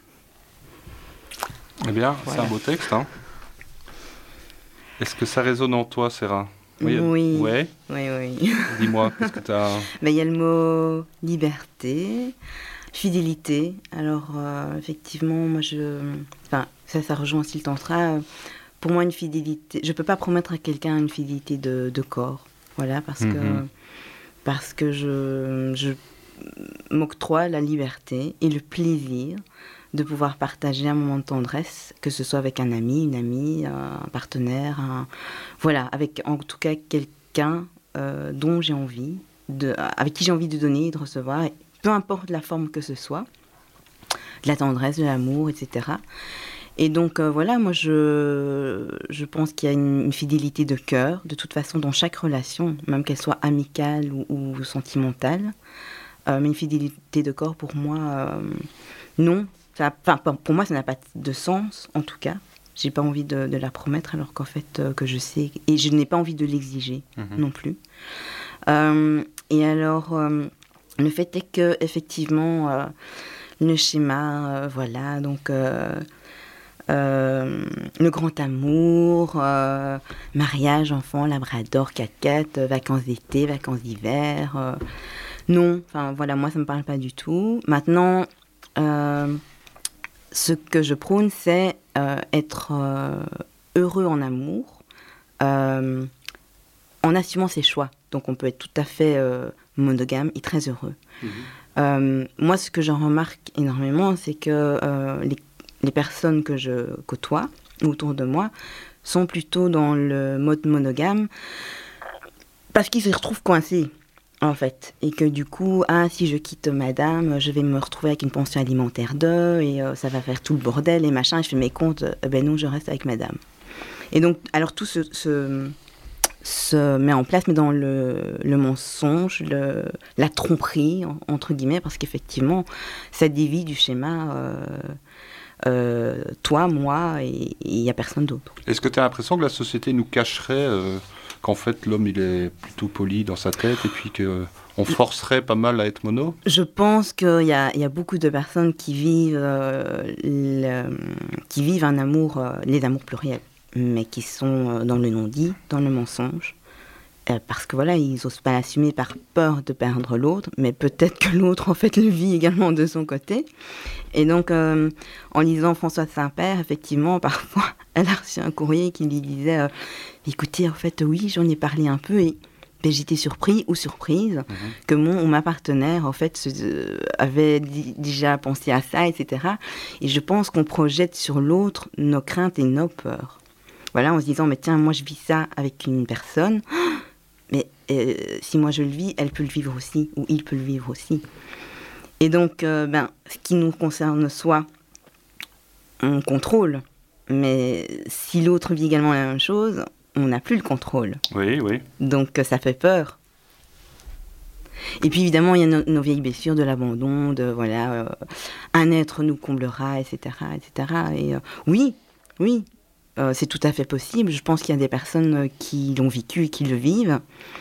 Eh bien, Voilà. C'est un beau texte. Hein. Est-ce que ça résonne en toi, Sarah ? Oui. Ouais. Oui. Dis-moi, qu'est-ce que tu as... Il y a le mot liberté, fidélité. Alors, effectivement, moi, ça rejoint aussi le tantra. Pour moi, une fidélité... Je ne peux pas promettre à quelqu'un une fidélité de corps. Voilà, parce que parce que je m'octroie la liberté et le plaisir de pouvoir partager un moment de tendresse, que ce soit avec un ami, une amie, un partenaire, voilà, avec en tout cas quelqu'un dont j'ai envie, avec qui j'ai envie de donner et de recevoir, et peu importe la forme que ce soit, de la tendresse, de l'amour, etc. Et donc voilà, moi je pense qu'il y a une fidélité de cœur, de toute façon dans chaque relation, même qu'elle soit amicale ou sentimentale, mais une fidélité de corps pour moi, non. Pour moi, ça n'a pas de sens, en tout cas. J'ai pas envie de la promettre, alors qu'en fait, que je sais... Et je n'ai pas envie de l'exiger non plus. Et alors, le fait est que, effectivement, le schéma, voilà, donc... le grand amour, mariage, enfant, labrador, 4x4, vacances d'été, vacances d'hiver... non, enfin, voilà, moi, ça me parle pas du tout. Maintenant... ce que je prône, c'est être heureux en amour, en assumant ses choix. Donc on peut être tout à fait monogame et très heureux. Moi, ce que j'en remarque énormément, c'est que les personnes que je côtoie autour de moi sont plutôt dans le mode monogame parce qu'ils se retrouvent coincés. En fait, et que du coup, si je quitte madame, je vais me retrouver avec une pension alimentaire et ça va faire tout le bordel et machin, et je fais mes comptes, ben non, je reste avec madame. Et donc, alors tout se met en place, mais dans le mensonge, la tromperie, entre guillemets, parce qu'effectivement, ça dévie du schéma toi, moi, et il n'y a personne d'autre. Est-ce que tu as l'impression que la société nous cacherait qu'en fait l'homme il est plutôt poli dans sa tête et puis qu'on forcerait pas mal à être mono? Je pense qu'il y a beaucoup de personnes qui vivent un amour, les amours pluriels, mais qui sont dans le non-dit, dans le mensonge, parce que voilà, ils n'osent pas l'assumer par peur de perdre l'autre, mais peut-être que l'autre en fait le vit également de son côté. Et donc en lisant Françoise Saint-Père, effectivement, parfois elle a reçu un courrier qui lui disait écoutez, en fait, oui, j'en ai parlé un peu et j'étais surpris ou surprise que ma partenaire, en fait, avait déjà pensé à ça, etc. Et je pense qu'on projette sur l'autre nos craintes et nos peurs. Voilà, en se disant, mais tiens, moi, je vis ça avec une personne, mais si moi je le vis, elle peut le vivre aussi, ou il peut le vivre aussi. Et donc, ce qui nous concerne soi, on contrôle. Mais si l'autre vit également la même chose, on n'a plus le contrôle. Oui, oui. Donc ça fait peur. Et puis évidemment, il y a nos vieilles blessures de l'abandon, de voilà, un être nous comblera, etc., etc. Et oui, c'est tout à fait possible. Je pense qu'il y a des personnes qui l'ont vécu et qui le vivent.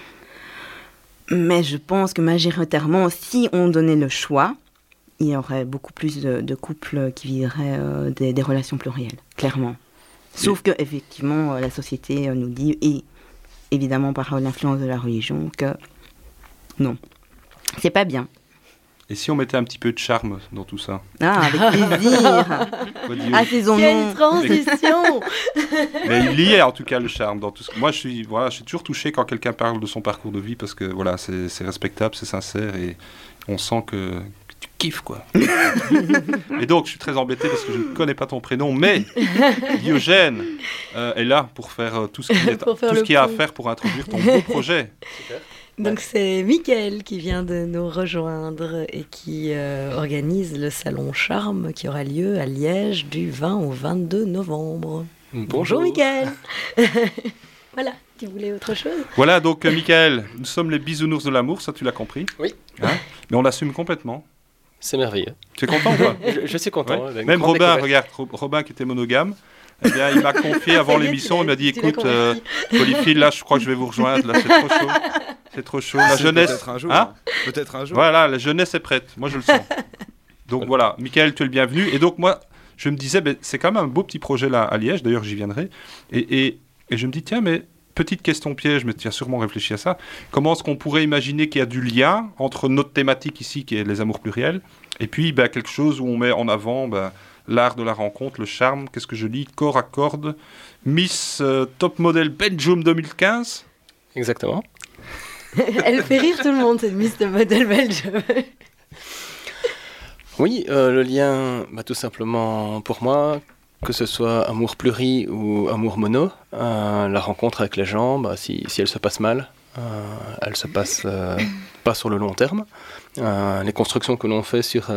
Mais je pense que majoritairement, si on donnait le choix, il y aurait beaucoup plus de couples qui vivraient des relations plurielles, clairement. Sauf que effectivement, la société nous dit, et évidemment par l'influence de la religion, que non, c'est pas bien. Et si on mettait un petit peu de charme dans tout ça? Avec plaisir. Assaisonnons. Quelle transition. Mais il y a en tout cas le charme dans tout ce. Moi, je suis toujours touché quand quelqu'un parle de son parcours de vie parce que voilà, c'est respectable, c'est sincère et on sent que tu kiffes quoi. Et donc, je suis très embêté parce que je ne connais pas ton prénom, mais Diogène est là pour faire tout ce qu'il y a à faire pour introduire ton beau projet. Super. Donc c'est Mickaël qui vient de nous rejoindre et qui organise le Salon Charme qui aura lieu à Liège du 20 au 22 novembre. Bonjour Mickaël. Voilà, tu voulais autre chose? Voilà, donc Mickaël, nous sommes les bisounours de l'amour, ça tu l'as compris? Oui. Mais on l'assume complètement. C'est merveilleux. Tu es content ou pas? Je suis content. Ouais. Même Robin, regarde, Robin qui était monogame, eh bien, il m'a confié avant l'émission, il m'a dit écoute, Polyphile, là je crois que je vais vous rejoindre, là c'est trop chaud. C'est trop chaud. La jeunesse. Peut-être un jour. Peut-être un jour. Voilà, la jeunesse est prête. Moi, je le sens. Donc voilà, Mickaël, tu es le bienvenu. Et donc moi, je me disais, c'est quand même un beau petit projet là à Liège. D'ailleurs, j'y viendrai. Et je me dis, tiens, mais petite question piège, mais tu as sûrement réfléchi à ça. Comment est-ce qu'on pourrait imaginer qu'il y a du lien entre notre thématique ici, qui est les amours pluriels, et puis quelque chose où on met en avant l'art de la rencontre, le charme. Qu'est-ce que je lis? Corps à corde. Miss Top Model Belgium 2015. Exactement. Elle fait rire tout le monde, cette Miss de modèle belge. Oui, le lien, tout simplement pour moi, que ce soit amour pluri ou amour mono, la rencontre avec les gens, si elle se passe mal, elle se passe pas sur le long terme. Les constructions que l'on fait sur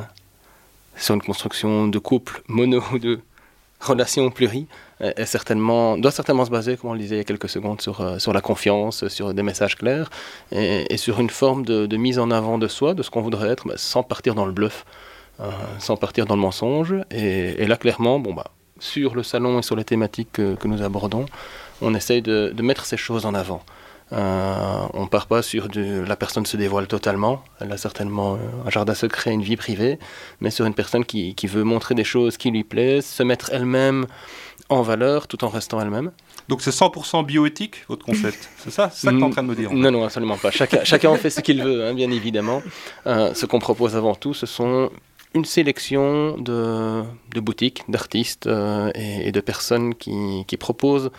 une construction de couple mono ou de relation pluri doit certainement se baser, comme on le disait il y a quelques secondes, sur la confiance, sur des messages clairs et sur une forme de mise en avant de soi, de ce qu'on voudrait être, sans partir dans le bluff, sans partir dans le mensonge. Et là, clairement, sur le salon et sur les thématiques que nous abordons, on essaye de mettre ces choses en avant. On ne part pas sur la personne se dévoile totalement, elle a certainement un jardin secret, une vie privée, mais sur une personne qui veut montrer des choses qui lui plaisent, se mettre elle-même en valeur tout en restant elle-même. Donc c'est 100% bioéthique, votre concept, c'est ça que tu es en train de me dire? Non, absolument pas. Chacun en fait ce qu'il veut, bien évidemment. Ce qu'on propose avant tout, ce sont une sélection de boutiques, d'artistes et de personnes qui proposent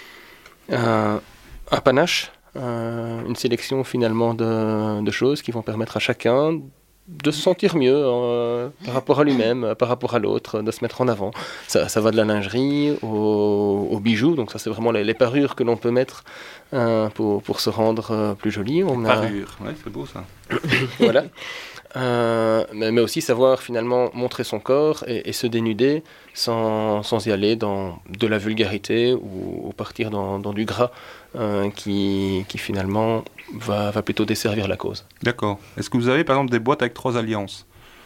un panache, une sélection finalement de choses qui vont permettre à chacun de se sentir mieux par rapport à lui-même, par rapport à l'autre, de se mettre en avant. Ça va de la lingerie aux bijoux, donc ça c'est vraiment les parures que l'on peut mettre pour se rendre plus joli. Parures, ouais, c'est beau ça. Voilà. Mais aussi savoir finalement montrer son corps et se dénuder sans y aller dans de la vulgarité ou partir dans du gras qui finalement va plutôt desservir la cause. D'accord. Est-ce que vous avez par exemple des boîtes avec 3 alliances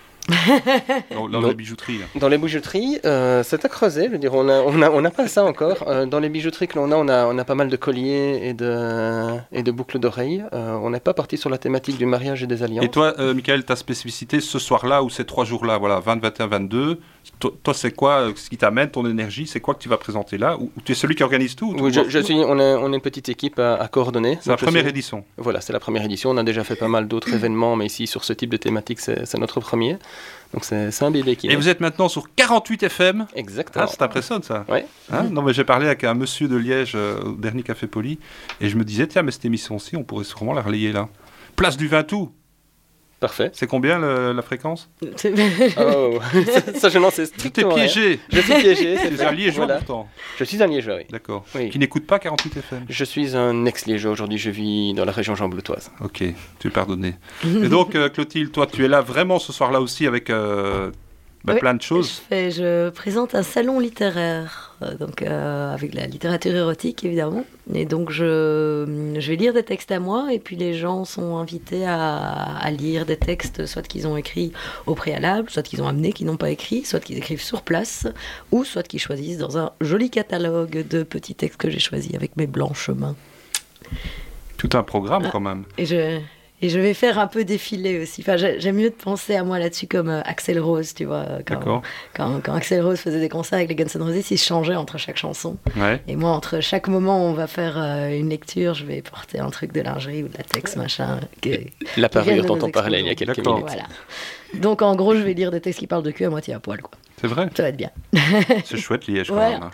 dans la bijouterie là. Dans les bijouteries, c'est à creuser. Je veux dire, on n'a pas ça encore. Dans les bijouteries que l'on on a pas mal de colliers et de boucles d'oreilles. On n'est pas parti sur la thématique du mariage et des alliances. Et toi, Michael, ta spécificité ce soir-là ou ces 3 jours-là, voilà, 20, 21, 22, toi c'est quoi ce qui t'amène, ton énergie, c'est quoi que tu vas présenter là? Ou tu es celui qui organise tout? Oui, on est une petite équipe à coordonner. C'est la première édition. Voilà, c'est la première édition. On a déjà fait pas mal d'autres événements, mais ici, sur ce type de thématique, c'est notre premier. Donc c'est un bébé qui est. Et vous êtes maintenant sur 48 FM. Exactement. Ah, c'est impressionnant ça. Ouais. Hein, non, mais j'ai parlé avec un monsieur de Liège au dernier Café Poli et je me disais, tiens, mais cette émission-ci, on pourrait sûrement la relayer là. Place du 20 août. Parfait. C'est combien la fréquence? Oh, ça je n'en sais strictement rien. Piégé. Je suis piégé. Tu es un Liégeois pourtant. Je suis un Liégeois, oui. D'accord. Oui. Qui n'écoute pas 48 FM. Je suis un ex-Liégeois. Aujourd'hui, je vis dans la région Jean-Bleutoise. Ok, tu es pardonné. Et donc, Clotilde, toi, tu es là vraiment ce soir-là aussi avec oui, plein de choses. Je présente un salon littéraire, avec la littérature érotique évidemment. Et donc je vais lire des textes à moi et puis les gens sont invités à lire des textes, soit qu'ils ont écrits au préalable, soit qu'ils ont amené, qu'ils n'ont pas écrit, soit qu'ils écrivent sur place, ou soit qu'ils choisissent dans un joli catalogue de petits textes que j'ai choisis avec mes blanches mains. Tout un programme quand même. Et je vais faire un peu défiler aussi. Enfin, j'aime mieux de penser à moi là-dessus comme Axl Rose, tu vois. Quand Axl Rose faisait des concerts avec les Guns N' Roses, il se changeait entre chaque chanson. Ouais. Et moi, entre chaque moment où on va faire une lecture, je vais porter un truc de lingerie ou de latex, machin. La parure dont on parlait il y a quelques minutes. Voilà. Donc, en gros, je vais lire des textes qui parlent de cul à moitié à poil, quoi. C'est vrai. Ça va être bien. C'est chouette, Liège, quand ouais. même.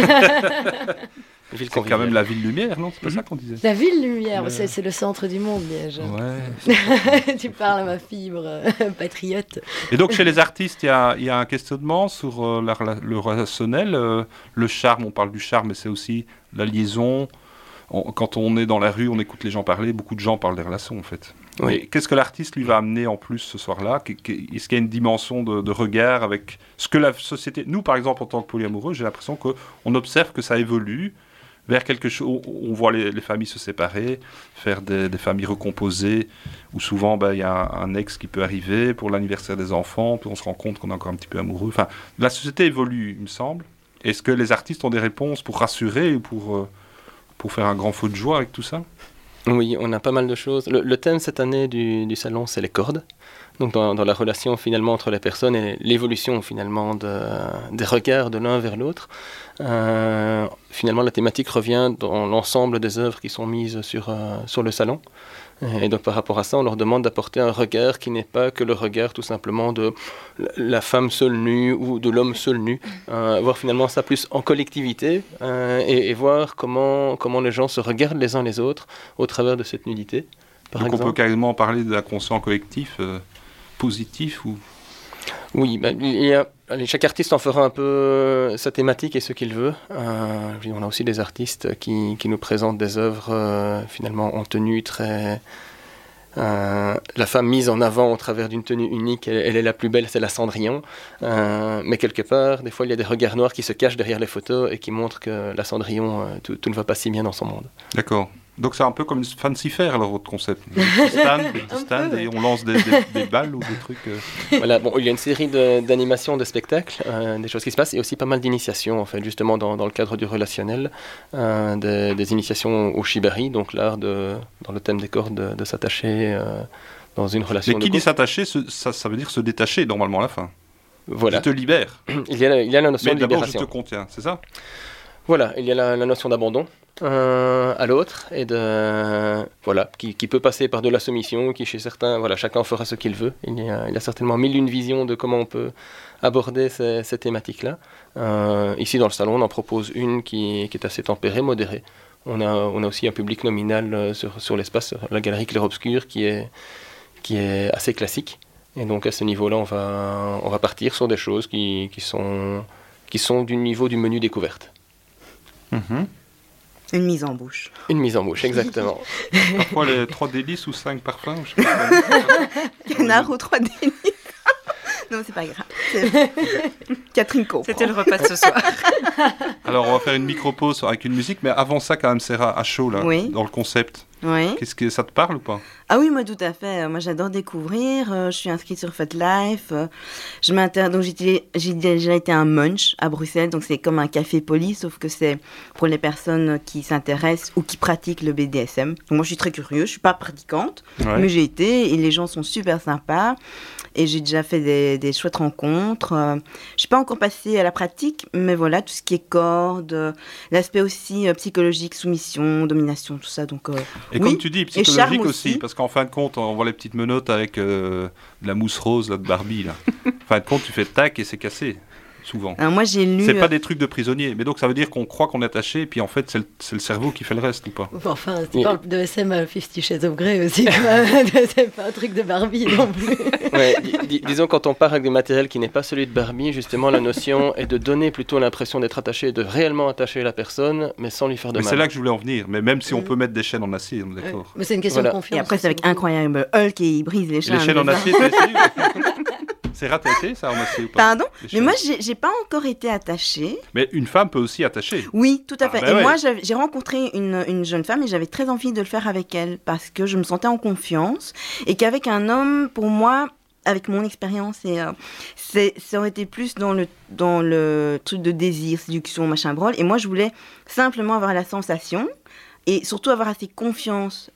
C'est quand même la ville lumière, non? C'est pas ça qu'on disait? La ville lumière, c'est le centre du monde, Liège. Ouais. Tu parles à ma fibre patriote. Et donc, chez les artistes, il y a un questionnement sur le relationnel, le charme. On parle du charme, mais c'est aussi la liaison. Quand on est dans la rue, on écoute les gens parler. Beaucoup de gens parlent des relations, en fait. Oui. Et qu'est-ce que l'artiste lui va amener en plus ce soir-là? Est-ce qu'il y a une dimension de regard avec ce que la société... Nous, par exemple, en tant que polyamoureux, j'ai l'impression qu'on observe que ça évolue vers quelque chose... On voit les familles se séparer, faire des familles recomposées, où souvent, il y a un ex qui peut arriver pour l'anniversaire des enfants, puis on se rend compte qu'on est encore un petit peu amoureux. Enfin, la société évolue, il me semble. Est-ce que les artistes ont des réponses pour rassurer ou pour faire un grand feu de joie avec tout ça? Oui, on a pas mal de choses. Le thème cette année du salon, c'est les cordes. Donc dans la relation finalement entre les personnes et l'évolution finalement des regards de l'un vers l'autre. Finalement, la thématique revient dans l'ensemble des œuvres qui sont mises sur le salon. Et donc par rapport à ça, on leur demande d'apporter un regard qui n'est pas que le regard tout simplement de la femme seule nue ou de l'homme seul nu. Voir finalement ça plus en collectivité et voir comment les gens se regardent les uns les autres au travers de cette nudité. Donc on peut carrément parler d'inconscient collectif positif ou... Oui, chaque artiste en fera un peu sa thématique et ce qu'il veut. On a aussi des artistes qui nous présentent des œuvres finalement en tenue très... la femme mise en avant au travers d'une tenue unique, elle est la plus belle, c'est la Cendrillon. Mais quelque part, des fois, il y a des regards noirs qui se cachent derrière les photos et qui montrent que la Cendrillon, tout ne va pas si bien dans son monde. D'accord. Donc c'est un peu comme une Fancy Fair, alors, votre concept. Des stands et on lance des balles ou des trucs... Voilà, bon, il y a une série d'animations, de spectacles, des choses qui se passent, et aussi pas mal d'initiations, en fait, justement dans le cadre du relationnel, des initiations au shibari, donc l'art dans le thème des cordes de s'attacher dans une relation. Mais qui dit s'attacher, ça veut dire se détacher, normalement, à la fin. Voilà. Je te libère. Il y a la notion de libération. Mais d'abord, je te contiens, c'est ça ? Voilà, il y a la notion d'abandon à l'autre et qui peut passer par de la soumission, qui chez certains, chacun fera ce qu'il veut. Il y a certainement mille une visions de comment on peut aborder ces thématiques-là. Ici dans le salon, on en propose une qui est assez tempérée, modérée. On a aussi un public nominal sur l'espace, la galerie Clair-Obscur, qui est assez classique. Et donc à ce niveau-là, on va partir sur des choses qui sont du niveau du menu découverte. Mm-hmm. Une mise en bouche. Une mise en bouche, exactement. Parfois les 3 délices ou 5 parfums, je sais pas. Canard ou 3 délices. Non, c'est pas grave. Catherine Co. C'était le repas de ce soir. Alors, on va faire une micro-pause avec une musique, mais avant ça, quand même, Sarah, à chaud, là, oui. Dans le concept. Oui. Qu'est-ce que ça te parle ou pas ? Ah oui, moi, tout à fait. Moi, j'adore découvrir. Je suis inscrite sur FetLife. Donc, j'ai déjà été à un munch à Bruxelles. Donc, c'est comme un café poli, sauf que c'est pour les personnes qui s'intéressent ou qui pratiquent le BDSM. Donc, moi, je suis très curieuse. Je suis pas pratiquante, mais j'ai été et les gens sont super sympas. Et j'ai déjà fait des chouettes rencontres. Je ne suis pas encore passée à la pratique, mais voilà, tout ce qui est cordes, l'aspect aussi psychologique, soumission, domination, tout ça. Donc, et oui. Comme tu dis, psychologique aussi, parce qu'en fin de compte, on voit les petites menottes avec de la mousse rose là, de Barbie. Là. En fin de compte, tu fais tac et c'est cassé. Souvent. Alors moi, j'ai lu... C'est pas des trucs de prisonniers, mais donc ça veut dire qu'on croit qu'on est attaché, et puis en fait, c'est le cerveau qui fait le reste, ou pas ? Enfin, tu parles de SM à 50 Shades of Grey aussi, c'est pas un truc de Barbie non plus. Ouais, disons, quand on part avec des matériels qui n'est pas celui de Barbie, justement, la notion est de donner plutôt l'impression d'être attaché, de réellement attacher la personne, mais sans lui faire de mal. C'est là que je voulais en venir, mais même si on peut mettre des chaînes en acier, on est d'accord. Mais c'est une question de confiance. Et après, c'est avec Incroyable Hulk et il brise les chaînes. Les chaînes en acier, t'as essayé C'est rattaché, ça, en acier ou pas ? Pardon ? Mais moi, j'ai pas encore été attachée. Mais une femme peut aussi attacher. Oui, tout à fait. Ben et ouais. moi, j'ai rencontré une jeune femme et j'avais très envie de le faire avec elle parce que je me sentais en confiance et qu'avec un homme, pour moi, avec mon expérience, ça aurait été plus dans le truc de désir, séduction, machin brol. Et moi, je voulais simplement avoir la sensation et surtout avoir assez confiance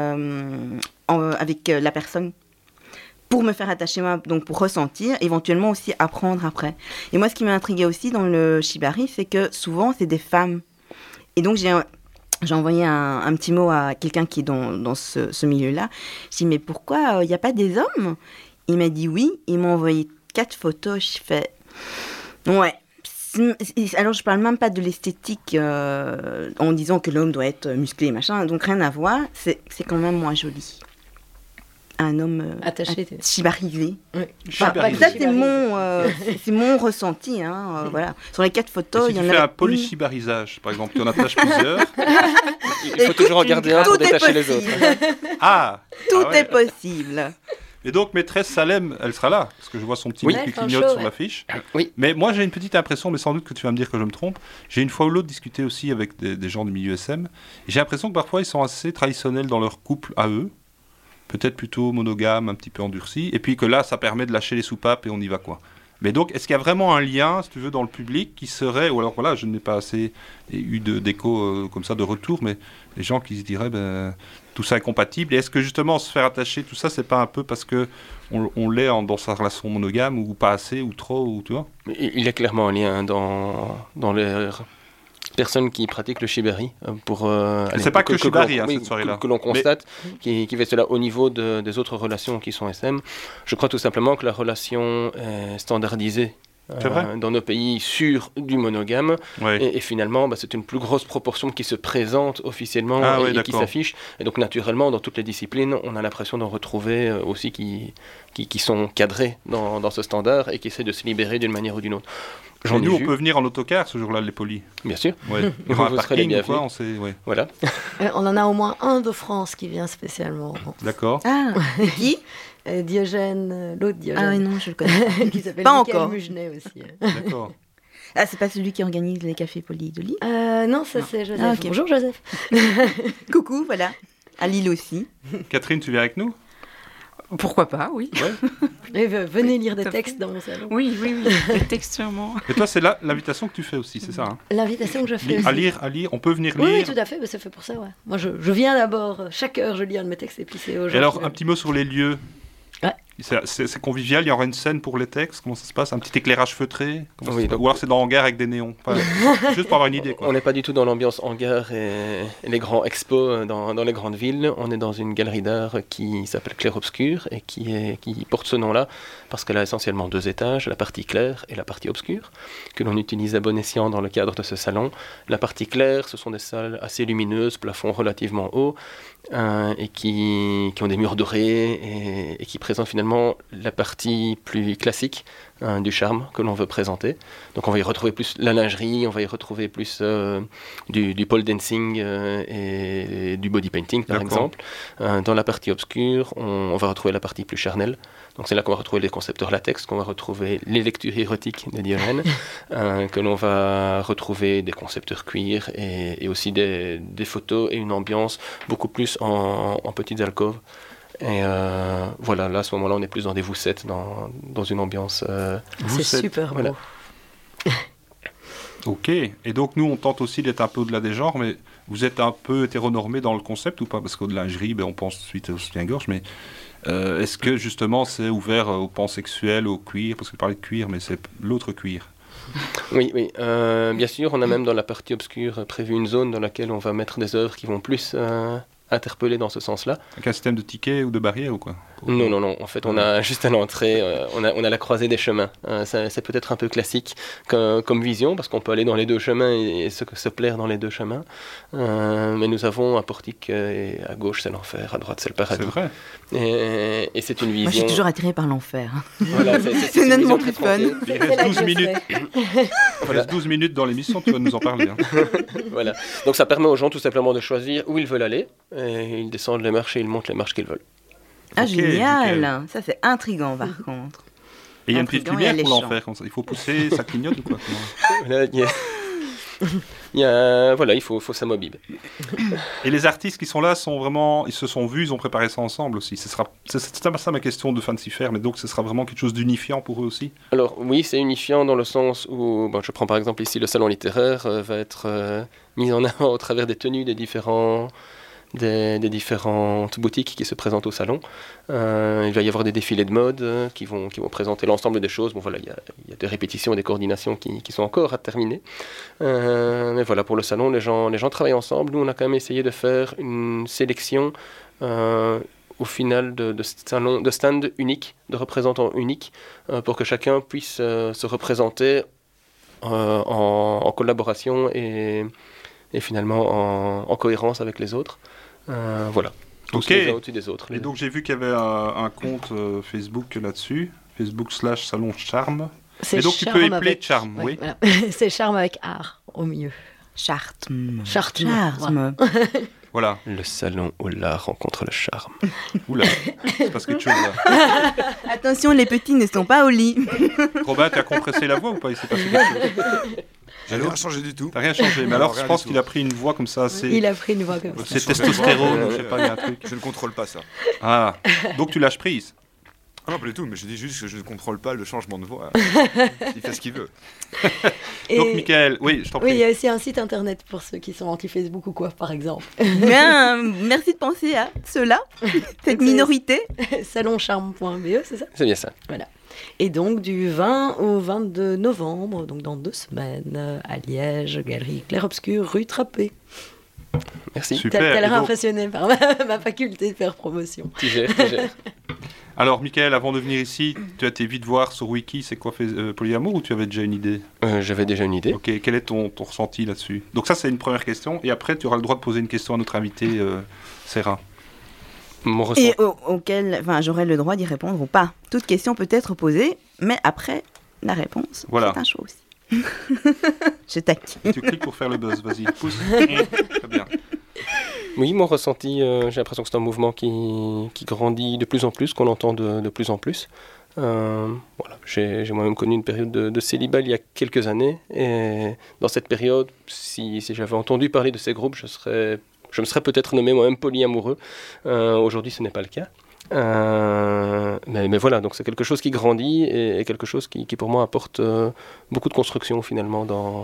avec la personne pour me faire attacher, moi, donc pour ressentir, éventuellement aussi apprendre après. Et moi, ce qui m'a intriguée aussi dans le shibari, c'est que souvent, c'est des femmes. Et donc, j'ai envoyé un petit mot à quelqu'un qui est dans ce milieu-là. Je dis, mais pourquoi il n'y a pas des hommes ? Il m'a dit oui. Il m'a envoyé 4 photos. Je fais, ouais. Alors, je parle même pas de l'esthétique en disant que l'homme doit être musclé, machin. Donc, rien à voir. C'est quand même moins joli. Un homme attaché, chibarisé. Oui. Ça, c'est mon ressenti. Voilà. Sur les 4 photos, il y en a. Si tu fais un polychibarisage, par exemple, tu en attaches plusieurs. Il faut toujours regarder un pour détacher les autres. Tout est possible. Et donc, maîtresse Salem, elle sera là, parce que je vois son petit nom qui clignote sur l'affiche. Oui. Mais moi, j'ai une petite impression, mais sans doute que tu vas me dire que je me trompe. J'ai une fois ou l'autre discuté aussi avec des gens du milieu SM. Et j'ai l'impression que parfois, ils sont assez traditionnels dans leur couple à eux. Peut-être plutôt monogame, un petit peu endurci. Et puis que là, ça permet de lâcher les soupapes et on y va, quoi. Mais donc, est-ce qu'il y a vraiment un lien, si tu veux, dans le public qui serait... Ou alors, voilà, je n'ai pas assez eu d'écho comme ça, de retour, mais les gens qui se diraient, tout ça est compatible. Et est-ce que justement se faire attacher, tout ça, c'est pas un peu parce que on l'est dans sa relation monogame ou pas assez ou trop ou tu vois? Il y a clairement un lien dans les personnes qui pratiquent le shibari c'est pas que le shibari cette soirée-là. Que l'on constate, qui fait cela au niveau des autres relations qui sont SM. Je crois tout simplement que la relation est standardisée dans nos pays sur du monogame et finalement c'est une plus grosse proportion qui se présente officiellement et qui s'affiche, et donc naturellement dans toutes les disciplines on a l'impression d'en retrouver aussi qui sont cadrés dans ce standard et qui essaient de se libérer d'une manière ou d'une autre. Nous on peut venir en autocar ce jour-là, les polis. Bien sûr. Il y aura un parking ou quoi, Voilà. On en a au moins un de France qui vient spécialement. D'accord. Ah, qui Diogène, l'autre Diogène. Ah oui, non, je le connais. Qui s'appelle pas Michael encore. Mugenet aussi. D'accord. Ah, c'est pas celui qui organise les cafés polis de Lille? Non, ça c'est Joseph. Ah, okay. Bonjour Joseph. Coucou, voilà. À Lille aussi. Catherine, tu viens avec nous? Pourquoi pas, oui. Et venez lire des textes dans mon salon. Oui, des textes sûrement. Et toi, c'est l'invitation que tu fais aussi, c'est ça hein? L'invitation que je fais aussi. À lire, on peut venir lire. Oui, tout à fait, c'est fait pour ça, ouais. Moi, je viens d'abord, chaque heure, je lis un de mes textes et puis c'est aux gens. Et alors, un petit mot sur les lieux. Ouais. C'est convivial, il y aura une scène pour les textes, comment ça se passe? Un petit éclairage feutré? Ou alors c'est dans hangar avec des néons? Juste pour avoir une idée. On n'est pas du tout dans l'ambiance hangar et les grands expos dans les grandes villes. On est dans une galerie d'art qui s'appelle Clair Obscur et qui porte ce nom-là parce qu'elle a essentiellement 2 étages, la partie claire et la partie obscure, que l'on utilise à bon escient dans le cadre de ce salon. La partie claire, ce sont des salles assez lumineuses, plafond relativement haut, et qui ont des murs dorés et qui présentent finalement la partie plus classique du charme que l'on veut présenter. Donc on va y retrouver plus la lingerie, on va y retrouver plus du pole dancing et du body painting par exemple. Dans la partie obscure, on va retrouver la partie plus charnelle. Donc c'est là qu'on va retrouver les concepteurs latex, qu'on va retrouver les lectures érotiques de Diogène, que l'on va retrouver des concepteurs cuir et aussi des photos et une ambiance beaucoup plus en petites alcôves. Et voilà, là à ce moment-là on est plus dans des voussettes, dans une ambiance c'est super beau. Ok, et donc nous on tente aussi d'être un peu au-delà des genres, mais vous êtes un peu hétéronormé dans le concept ou pas? Parce qu'au de lingerie, on pense tout de suite au soutien-gorge, mais est-ce que justement c'est ouvert au pansexuel, au queer? Parce que tu parlais de queer, mais c'est l'autre queer. Oui, bien sûr, on a même dans la partie obscure prévu une zone dans laquelle on va mettre des œuvres qui vont plus interpellé dans ce sens-là. Avec un système de tickets ou de barrières ou quoi? Non. En fait, on a juste à l'entrée, on a la croisée des chemins. C'est peut-être un peu classique comme vision, parce qu'on peut aller dans les 2 chemins et se plaire dans les 2 chemins. Mais nous avons un portique, et à gauche c'est l'enfer, à droite c'est le paradis. C'est vrai. Et c'est une vision... Moi, je suis toujours attirée par l'enfer. Voilà, c'est nettement plus fun. Il reste 12 minutes. Il reste 12 minutes dans l'émission, tu vas nous en parler. Hein. Voilà. Donc ça permet aux gens tout simplement de choisir où ils veulent aller. Et ils descendent les marches et ils montent les marches qu'ils veulent. Ah, Okay, génial nickel. Ça, c'est intriguant, par contre. Et il y a une petite Intriguant et lumière pour alléchant. l'enfer, comme ça. Il faut pousser, ça clignote ou quoi? Voilà, il faut ça m'imbibe. Et les artistes qui sont là sont vraiment, ils se sont vus, ils ont préparé ça ensemble aussi. C'est ça ma question de Fancy Fair, mais donc ce sera vraiment quelque chose d'unifiant pour eux aussi. Alors oui, c'est unifiant dans le sens où, je prends par exemple ici le salon littéraire va être mis en avant au travers des tenues des différentes boutiques qui se présentent au salon. Il va y avoir des défilés de mode qui vont présenter l'ensemble des choses. Bon voilà, il y a des répétitions et des coordinations qui sont encore à terminer. Mais voilà, pour le salon, les gens travaillent ensemble. Nous, on a quand même essayé de faire une sélection au final de stands uniques, de représentants uniques, pour que chacun puisse se représenter en collaboration et finalement en cohérence avec les autres. Voilà. Tous Ok. les uns au-dessus des autres. Et donc j'ai vu qu'il y avait un compte Facebook là-dessus, Facebook/Salon Charme. Et donc tu peux épeler Charme, oui. Voilà. C'est charme avec art au milieu. Charme. Charme. Voilà. Le salon où l'art rencontre le charme. Oula, c'est parce que tu là. Attention, les petits ne sont pas au lit. Robin, tu as compressé la voix ou pas? Il s'est passé quelque chose? J'ai rien changé du tout. T'as rien changé, mais alors je rien pense du qu'il a pris une voix comme ça assez... Il a pris une voix comme ça. C'est testostérone, je sais pas, il y a un truc. Je ne contrôle pas ça. Ah, donc tu lâches prise. Non, pas du tout, mais je dis juste que je ne contrôle pas le changement de voix. Il fait ce qu'il veut. Donc, Michael, oui, je t'en prie. Oui, il y a aussi un site internet pour ceux qui sont anti-Facebook ou quoi, par exemple. Bien, merci de penser à cela, cette minorité. Saloncharme.be, c'est ça? C'est bien ça. Voilà. Et donc, du 20 au 22 novembre, donc dans 2 semaines, à Liège, Galerie Clair-Obscur, rue Trappé. Merci. Super. T'as l'air Et donc- impressionné par ma faculté de faire promotion. Tu gères. Alors, Michael, avant de venir ici, tu as été vite voir sur Wiki, c'est quoi polyamour, ou tu avais déjà une idée? J'avais déjà une idée. Ok, quel est ton ressenti là-dessus? Donc ça, c'est une première question, et après, tu auras le droit de poser une question à notre invité, Sarah. Mon ressenti. Et auquel j'aurai le droit d'y répondre ou pas. Toute question peut être posée, mais après la réponse, Voilà. c'est un choix aussi. Je taquine. Tu cliques pour faire le buzz, vas-y, pousse. Très bien. Oui, mon ressenti, j'ai l'impression que c'est un mouvement qui grandit de plus en plus, qu'on entend de plus en plus. Voilà, j'ai moi-même connu une période de célibat il y a quelques années, et dans cette période, si j'avais entendu parler de ces groupes, je me serais peut-être nommé moi-même polyamoureux. Aujourd'hui, ce n'est pas le cas. Mais voilà, donc c'est quelque chose qui grandit et quelque chose qui pour moi apporte beaucoup de construction finalement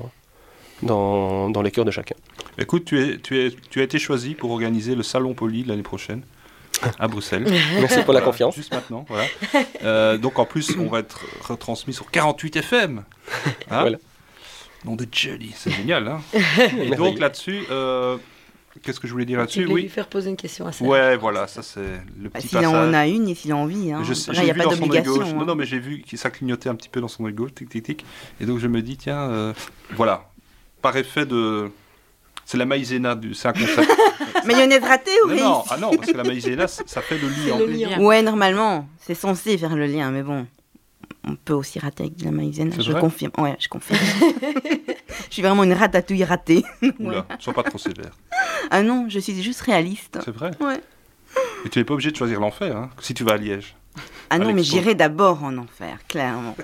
dans les cœurs de chacun. Écoute, tu as été choisi pour organiser le Salon Poly l'année prochaine à Bruxelles. Merci pour la Voilà, confiance. Juste maintenant, voilà. Donc en plus, on va être retransmis sur 48 FM. Hein, Voilà. Nom de Jelly, c'est génial. Hein. Et donc Merveilleux. là-dessus, qu'est-ce que je voulais dire Tu là-dessus? voulais lui Oui. faire poser une question à ça. Ouais, voilà, ça c'est le petit S'il passage. en a une et s'il a envie. Hein. J'ai Là, il n'y a vu pas dans son œil d'obligation. gauche. hein. Non, mais j'ai vu que ça clignotait un petit peu dans son œil gauche, tic, tic, tic. Et donc je me dis, tiens, voilà, par effet de... C'est la maïzena, c'est un concept. Mayonnaise ratée ou réussie? Non, ah non, parce que la maïzena, ça fait le lit C'est en le plus. lien. Ouais, normalement, c'est censé faire le lien, mais bon, on peut aussi rater avec de la maïzena. C'est Je vrai confirme. Ouais, je confirme. Je suis vraiment une ratatouille ratée. Oula, sois pas trop sévère. Ah non, je suis juste réaliste. C'est vrai. Ouais. Et tu n'es pas obligé de choisir l'enfer, hein, si tu vas à Liège. Ah non, mais Alexandre. j'irai d'abord en enfer, clairement.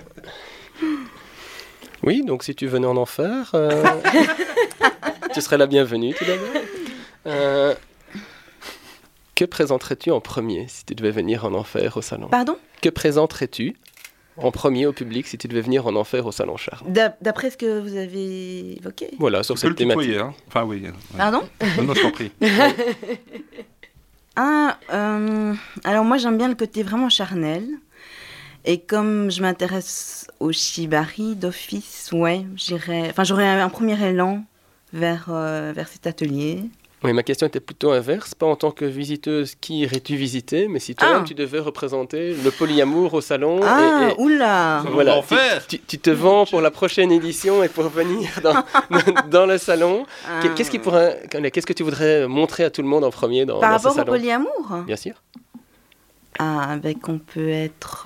Oui, donc si tu venais en enfer, tu serais la bienvenue tout d'abord. Que présenterais-tu en premier si tu devais venir en enfer au salon? Pardon? Que présenterais-tu en premier au public si tu devais venir en enfer au salon Charme? D'après ce que vous avez évoqué. Voilà, sur Tu peux le cette thématique. tutoyer, hein. Enfin oui. Ouais. Pardon? Non, je t'en prie. Alors moi j'aime bien le côté vraiment charnel. Et comme je m'intéresse au shibari d'office, ouais, j'aurais un premier élan vers cet atelier. Oui, ma question était plutôt inverse. Pas en tant que visiteuse, qui irais-tu visiter, mais si toi-même tu devais représenter le polyamour au salon. Ah, oula! Voilà, L'enfer. tu te vends pour la prochaine édition et pour venir dans le salon. Qu'est-ce que tu voudrais montrer à tout le monde en premier dans ce salon? Par rapport au polyamour? Bien sûr. Qu'on peut être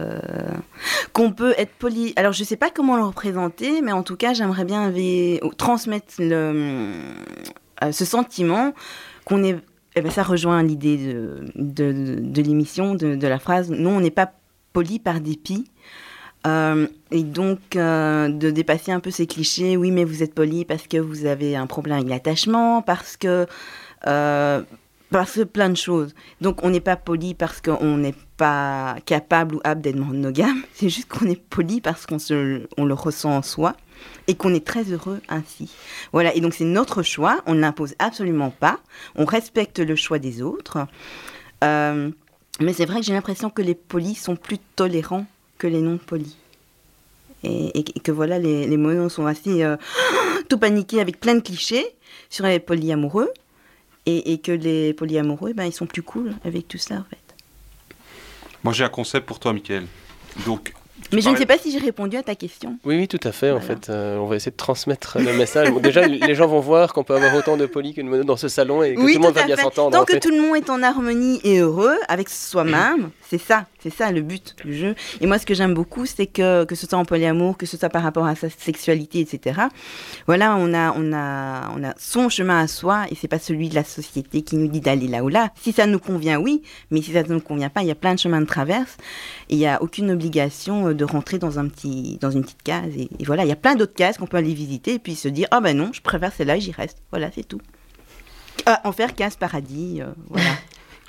poly. Alors je sais pas comment le représenter, mais en tout cas j'aimerais bien transmettre ce sentiment qu'on est. Eh ben, ça rejoint l'idée de l'émission, de la phrase. Non, on n'est pas poli par dépit. Et donc de dépasser un peu ces clichés. Oui, mais vous êtes poli parce que vous avez un problème avec l'attachement, parce que plein de choses. Donc, on n'est pas poli parce qu'on n'est pas capable ou apte d'être monogame. C'est juste qu'on est poli parce qu'on le ressent en soi et qu'on est très heureux ainsi. Voilà. Et donc, c'est notre choix. On ne l'impose absolument pas. On respecte le choix des autres. Mais c'est vrai que j'ai l'impression que les polis sont plus tolérants que les non-polis. Et que voilà, les monos sont assez tout paniqués avec plein de clichés sur les polyamoureux. Et que les polyamoureux, ils sont plus cool avec tout ça, en fait. Moi, j'ai un concept pour toi, Mickaël. Donc, mais je ne sais pas si j'ai répondu à ta question. Oui, tout à fait. Voilà. En fait, on va essayer de transmettre le message. Bon, déjà, les gens vont voir qu'on peut avoir autant de polis que de monos dans ce salon et que Oui, tout le monde tout à va bien fait. s'entendre. Tant en que fait. tout le monde est en harmonie et heureux avec soi-même, c'est ça le but du jeu. Et moi, ce que j'aime beaucoup, c'est que ce soit en polyamour, que ce soit par rapport à sa sexualité, etc. Voilà, on a son chemin à soi et c'est pas celui de la société qui nous dit d'aller là ou là. Si ça nous convient, oui, mais si ça ne nous convient pas, il y a plein de chemins de traverse et il n'y a aucune obligation de rentrer dans une petite case. Et voilà, il y a plein d'autres cases qu'on peut aller visiter et puis se dire, ah ben non, je préfère celle-là et j'y reste. Voilà, c'est tout. Enfer, case, paradis, voilà.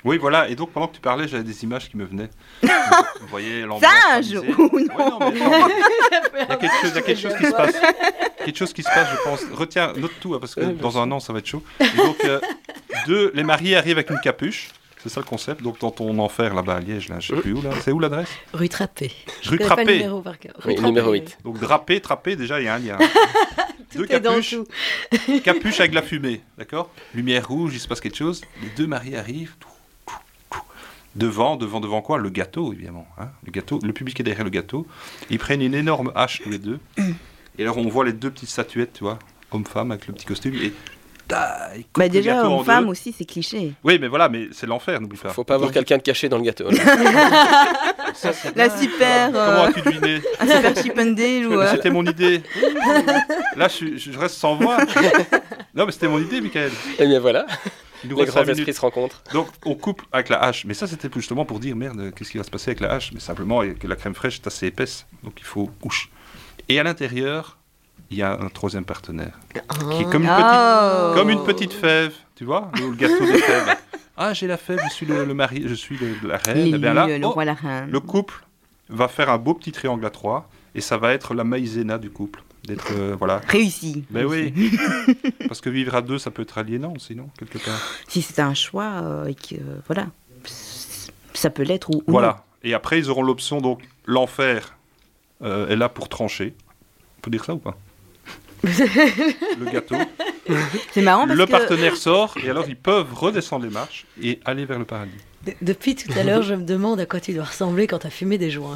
Oui, voilà. Et donc, pendant que tu parlais, j'avais des images qui me venaient. Vous voyez l'ambiance. Singe ou non, mais attends, il y a quelque chose qui se passe. Quelque chose qui se passe, je pense. Retiens, note tout, hein, parce que dans un an, ça va être chaud. Et donc, les mariés arrivent avec une capuche. C'est ça le concept. Donc, dans ton enfer, là-bas à Liège, là, je sais plus où, là. C'est où l'adresse ? Rue Trappé. Rue Pas le Trappé. numéro par cœur. Oui, numéro 8. Donc, trappé, déjà, il y a un lien. Deux est dans capuches. Capuche avec la fumée, d'accord ? Lumière rouge, il se passe quelque chose. Les deux mariés arrivent. Devant quoi ? Le gâteau, évidemment. Hein, le gâteau, le public est derrière le gâteau. Ils prennent une énorme hache tous les deux. Et alors on voit les deux petites statuettes, tu vois, homme-femme avec le petit costume. Et ils coupent le déjà, gâteau en homme-femme deux. aussi, c'est cliché. Oui, mais voilà, mais c'est l'enfer, n'oublie pas. Faut pas avoir quelqu'un de caché dans le gâteau. La super... Comment as-tu deviné ? un super Chip and Dale ou... C'était mon idée. Là, je reste sans voix. Non, mais c'était mon idée, Michael. Et bien voilà, Il nous les reste grands 5 minutes. esprits se rencontrent. Donc, on coupe avec la hache. Mais ça, c'était justement pour dire, merde, qu'est-ce qui va se passer avec la hache ? Mais simplement que la crème fraîche est assez épaisse. Donc, il faut ouche. Et à l'intérieur, il y a un troisième partenaire. Qui est comme une petite fève. Tu vois, le gâteau des fèves. Ah, j'ai la fève, je suis le mari, je suis la reine. L'élu, Et bien là, le roi, la reine. le couple va faire un beau petit triangle à 3. Et ça va être la maïzena du couple. D'être, voilà. Réussi. Ben oui. Parce que vivre à deux, ça peut être aliénant, sinon, quelque part. Si c'est un choix, et que, voilà, ça peut l'être ou Voilà. non. Et après, ils auront l'option, donc, l'enfer est là pour trancher. On peut dire ça ou pas ? Le gâteau. C'est marrant parce Le que... partenaire sort, et alors ils peuvent redescendre les marches et aller vers le paradis. Depuis tout à l'heure, je me demande à quoi tu dois ressembler quand tu as fumé des joints.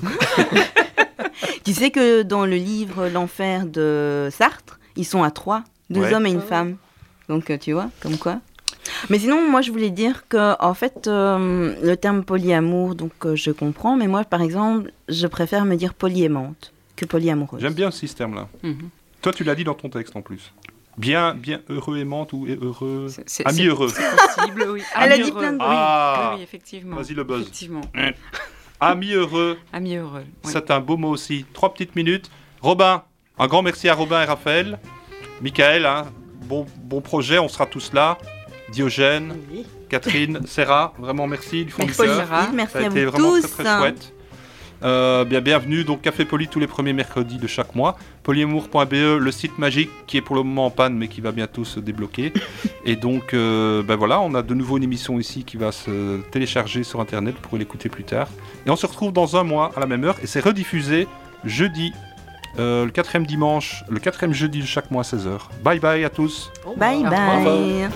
Tu sais que dans le livre L'Enfer de Sartre, ils sont à 3, 2 hommes et une femme. Donc tu vois, comme quoi. Mais sinon, moi je voulais dire que en fait, le terme polyamour, donc je comprends, mais moi par exemple, je préfère me dire polyaimante que polyamoureuse. J'aime bien aussi ce terme-là. Mhm. Toi, tu l'as dit dans ton texte en plus. Bien heureux aimante ou heureux. C'est Ami heureux. possible, oui. Elle a Ami dit heureux. plein de- Ah, Oui, effectivement. Vas-y le buzz. Effectivement. Ami heureux, Ami heureux. Oui. c'est un beau mot aussi. 3 petites minutes. Robin, un grand merci à Robin et Raphaël. Michael, hein, bon projet, on sera tous là. Diogène, Oui. Catherine, Sarah, vraiment merci du fond Merci, du cœur. Sarah. Merci Ça a à été vous vraiment tous. très très chouette. Bienvenue, donc Café Poly tous les premiers mercredis de chaque mois. Polyamour.be, le site magique qui est pour le moment en panne mais qui va bientôt se débloquer. Et donc, voilà, on a de nouveau une émission ici qui va se télécharger sur internet pour l'écouter plus tard. Et on se retrouve dans un mois à la même heure et c'est rediffusé jeudi, le 4e jeudi de chaque mois à 16h. Bye bye à tous. Bye Au bye.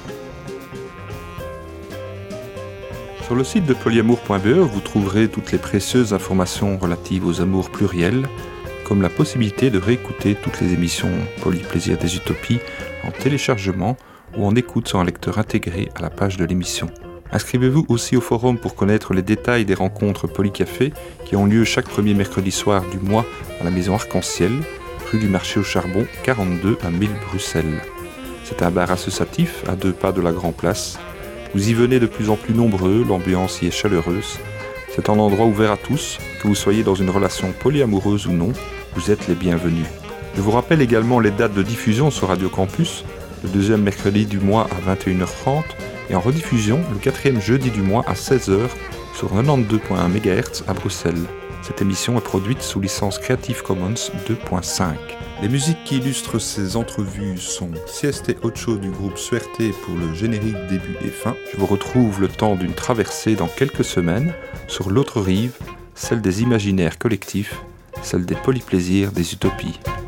Sur le site de polyamour.be, vous trouverez toutes les précieuses informations relatives aux amours pluriels, comme la possibilité de réécouter toutes les émissions Polyplaisir des Utopies en téléchargement ou en écoute sur un lecteur intégré à la page de l'émission. Inscrivez-vous aussi au forum pour connaître les détails des rencontres Polycafé qui ont lieu chaque premier mercredi soir du mois à la maison Arc-en-Ciel, rue du Marché au Charbon, 42 à 1000 Bruxelles. C'est un bar associatif à 2 pas de la Grand Place. Vous y venez de plus en plus nombreux, l'ambiance y est chaleureuse. C'est un endroit ouvert à tous, que vous soyez dans une relation polyamoureuse ou non, vous êtes les bienvenus. Je vous rappelle également les dates de diffusion sur Radio Campus, le 2e mercredi du mois à 21h30 et en rediffusion le 4e jeudi du mois à 16h sur 92.1 MHz à Bruxelles. Cette émission est produite sous licence Creative Commons 2.5. Les musiques qui illustrent ces entrevues sont Sieste Ocho du groupe Suerte pour le générique début et fin. Je vous retrouve le temps d'une traversée dans quelques semaines sur l'autre rive, celle des imaginaires collectifs, celle des polyplaisirs des utopies.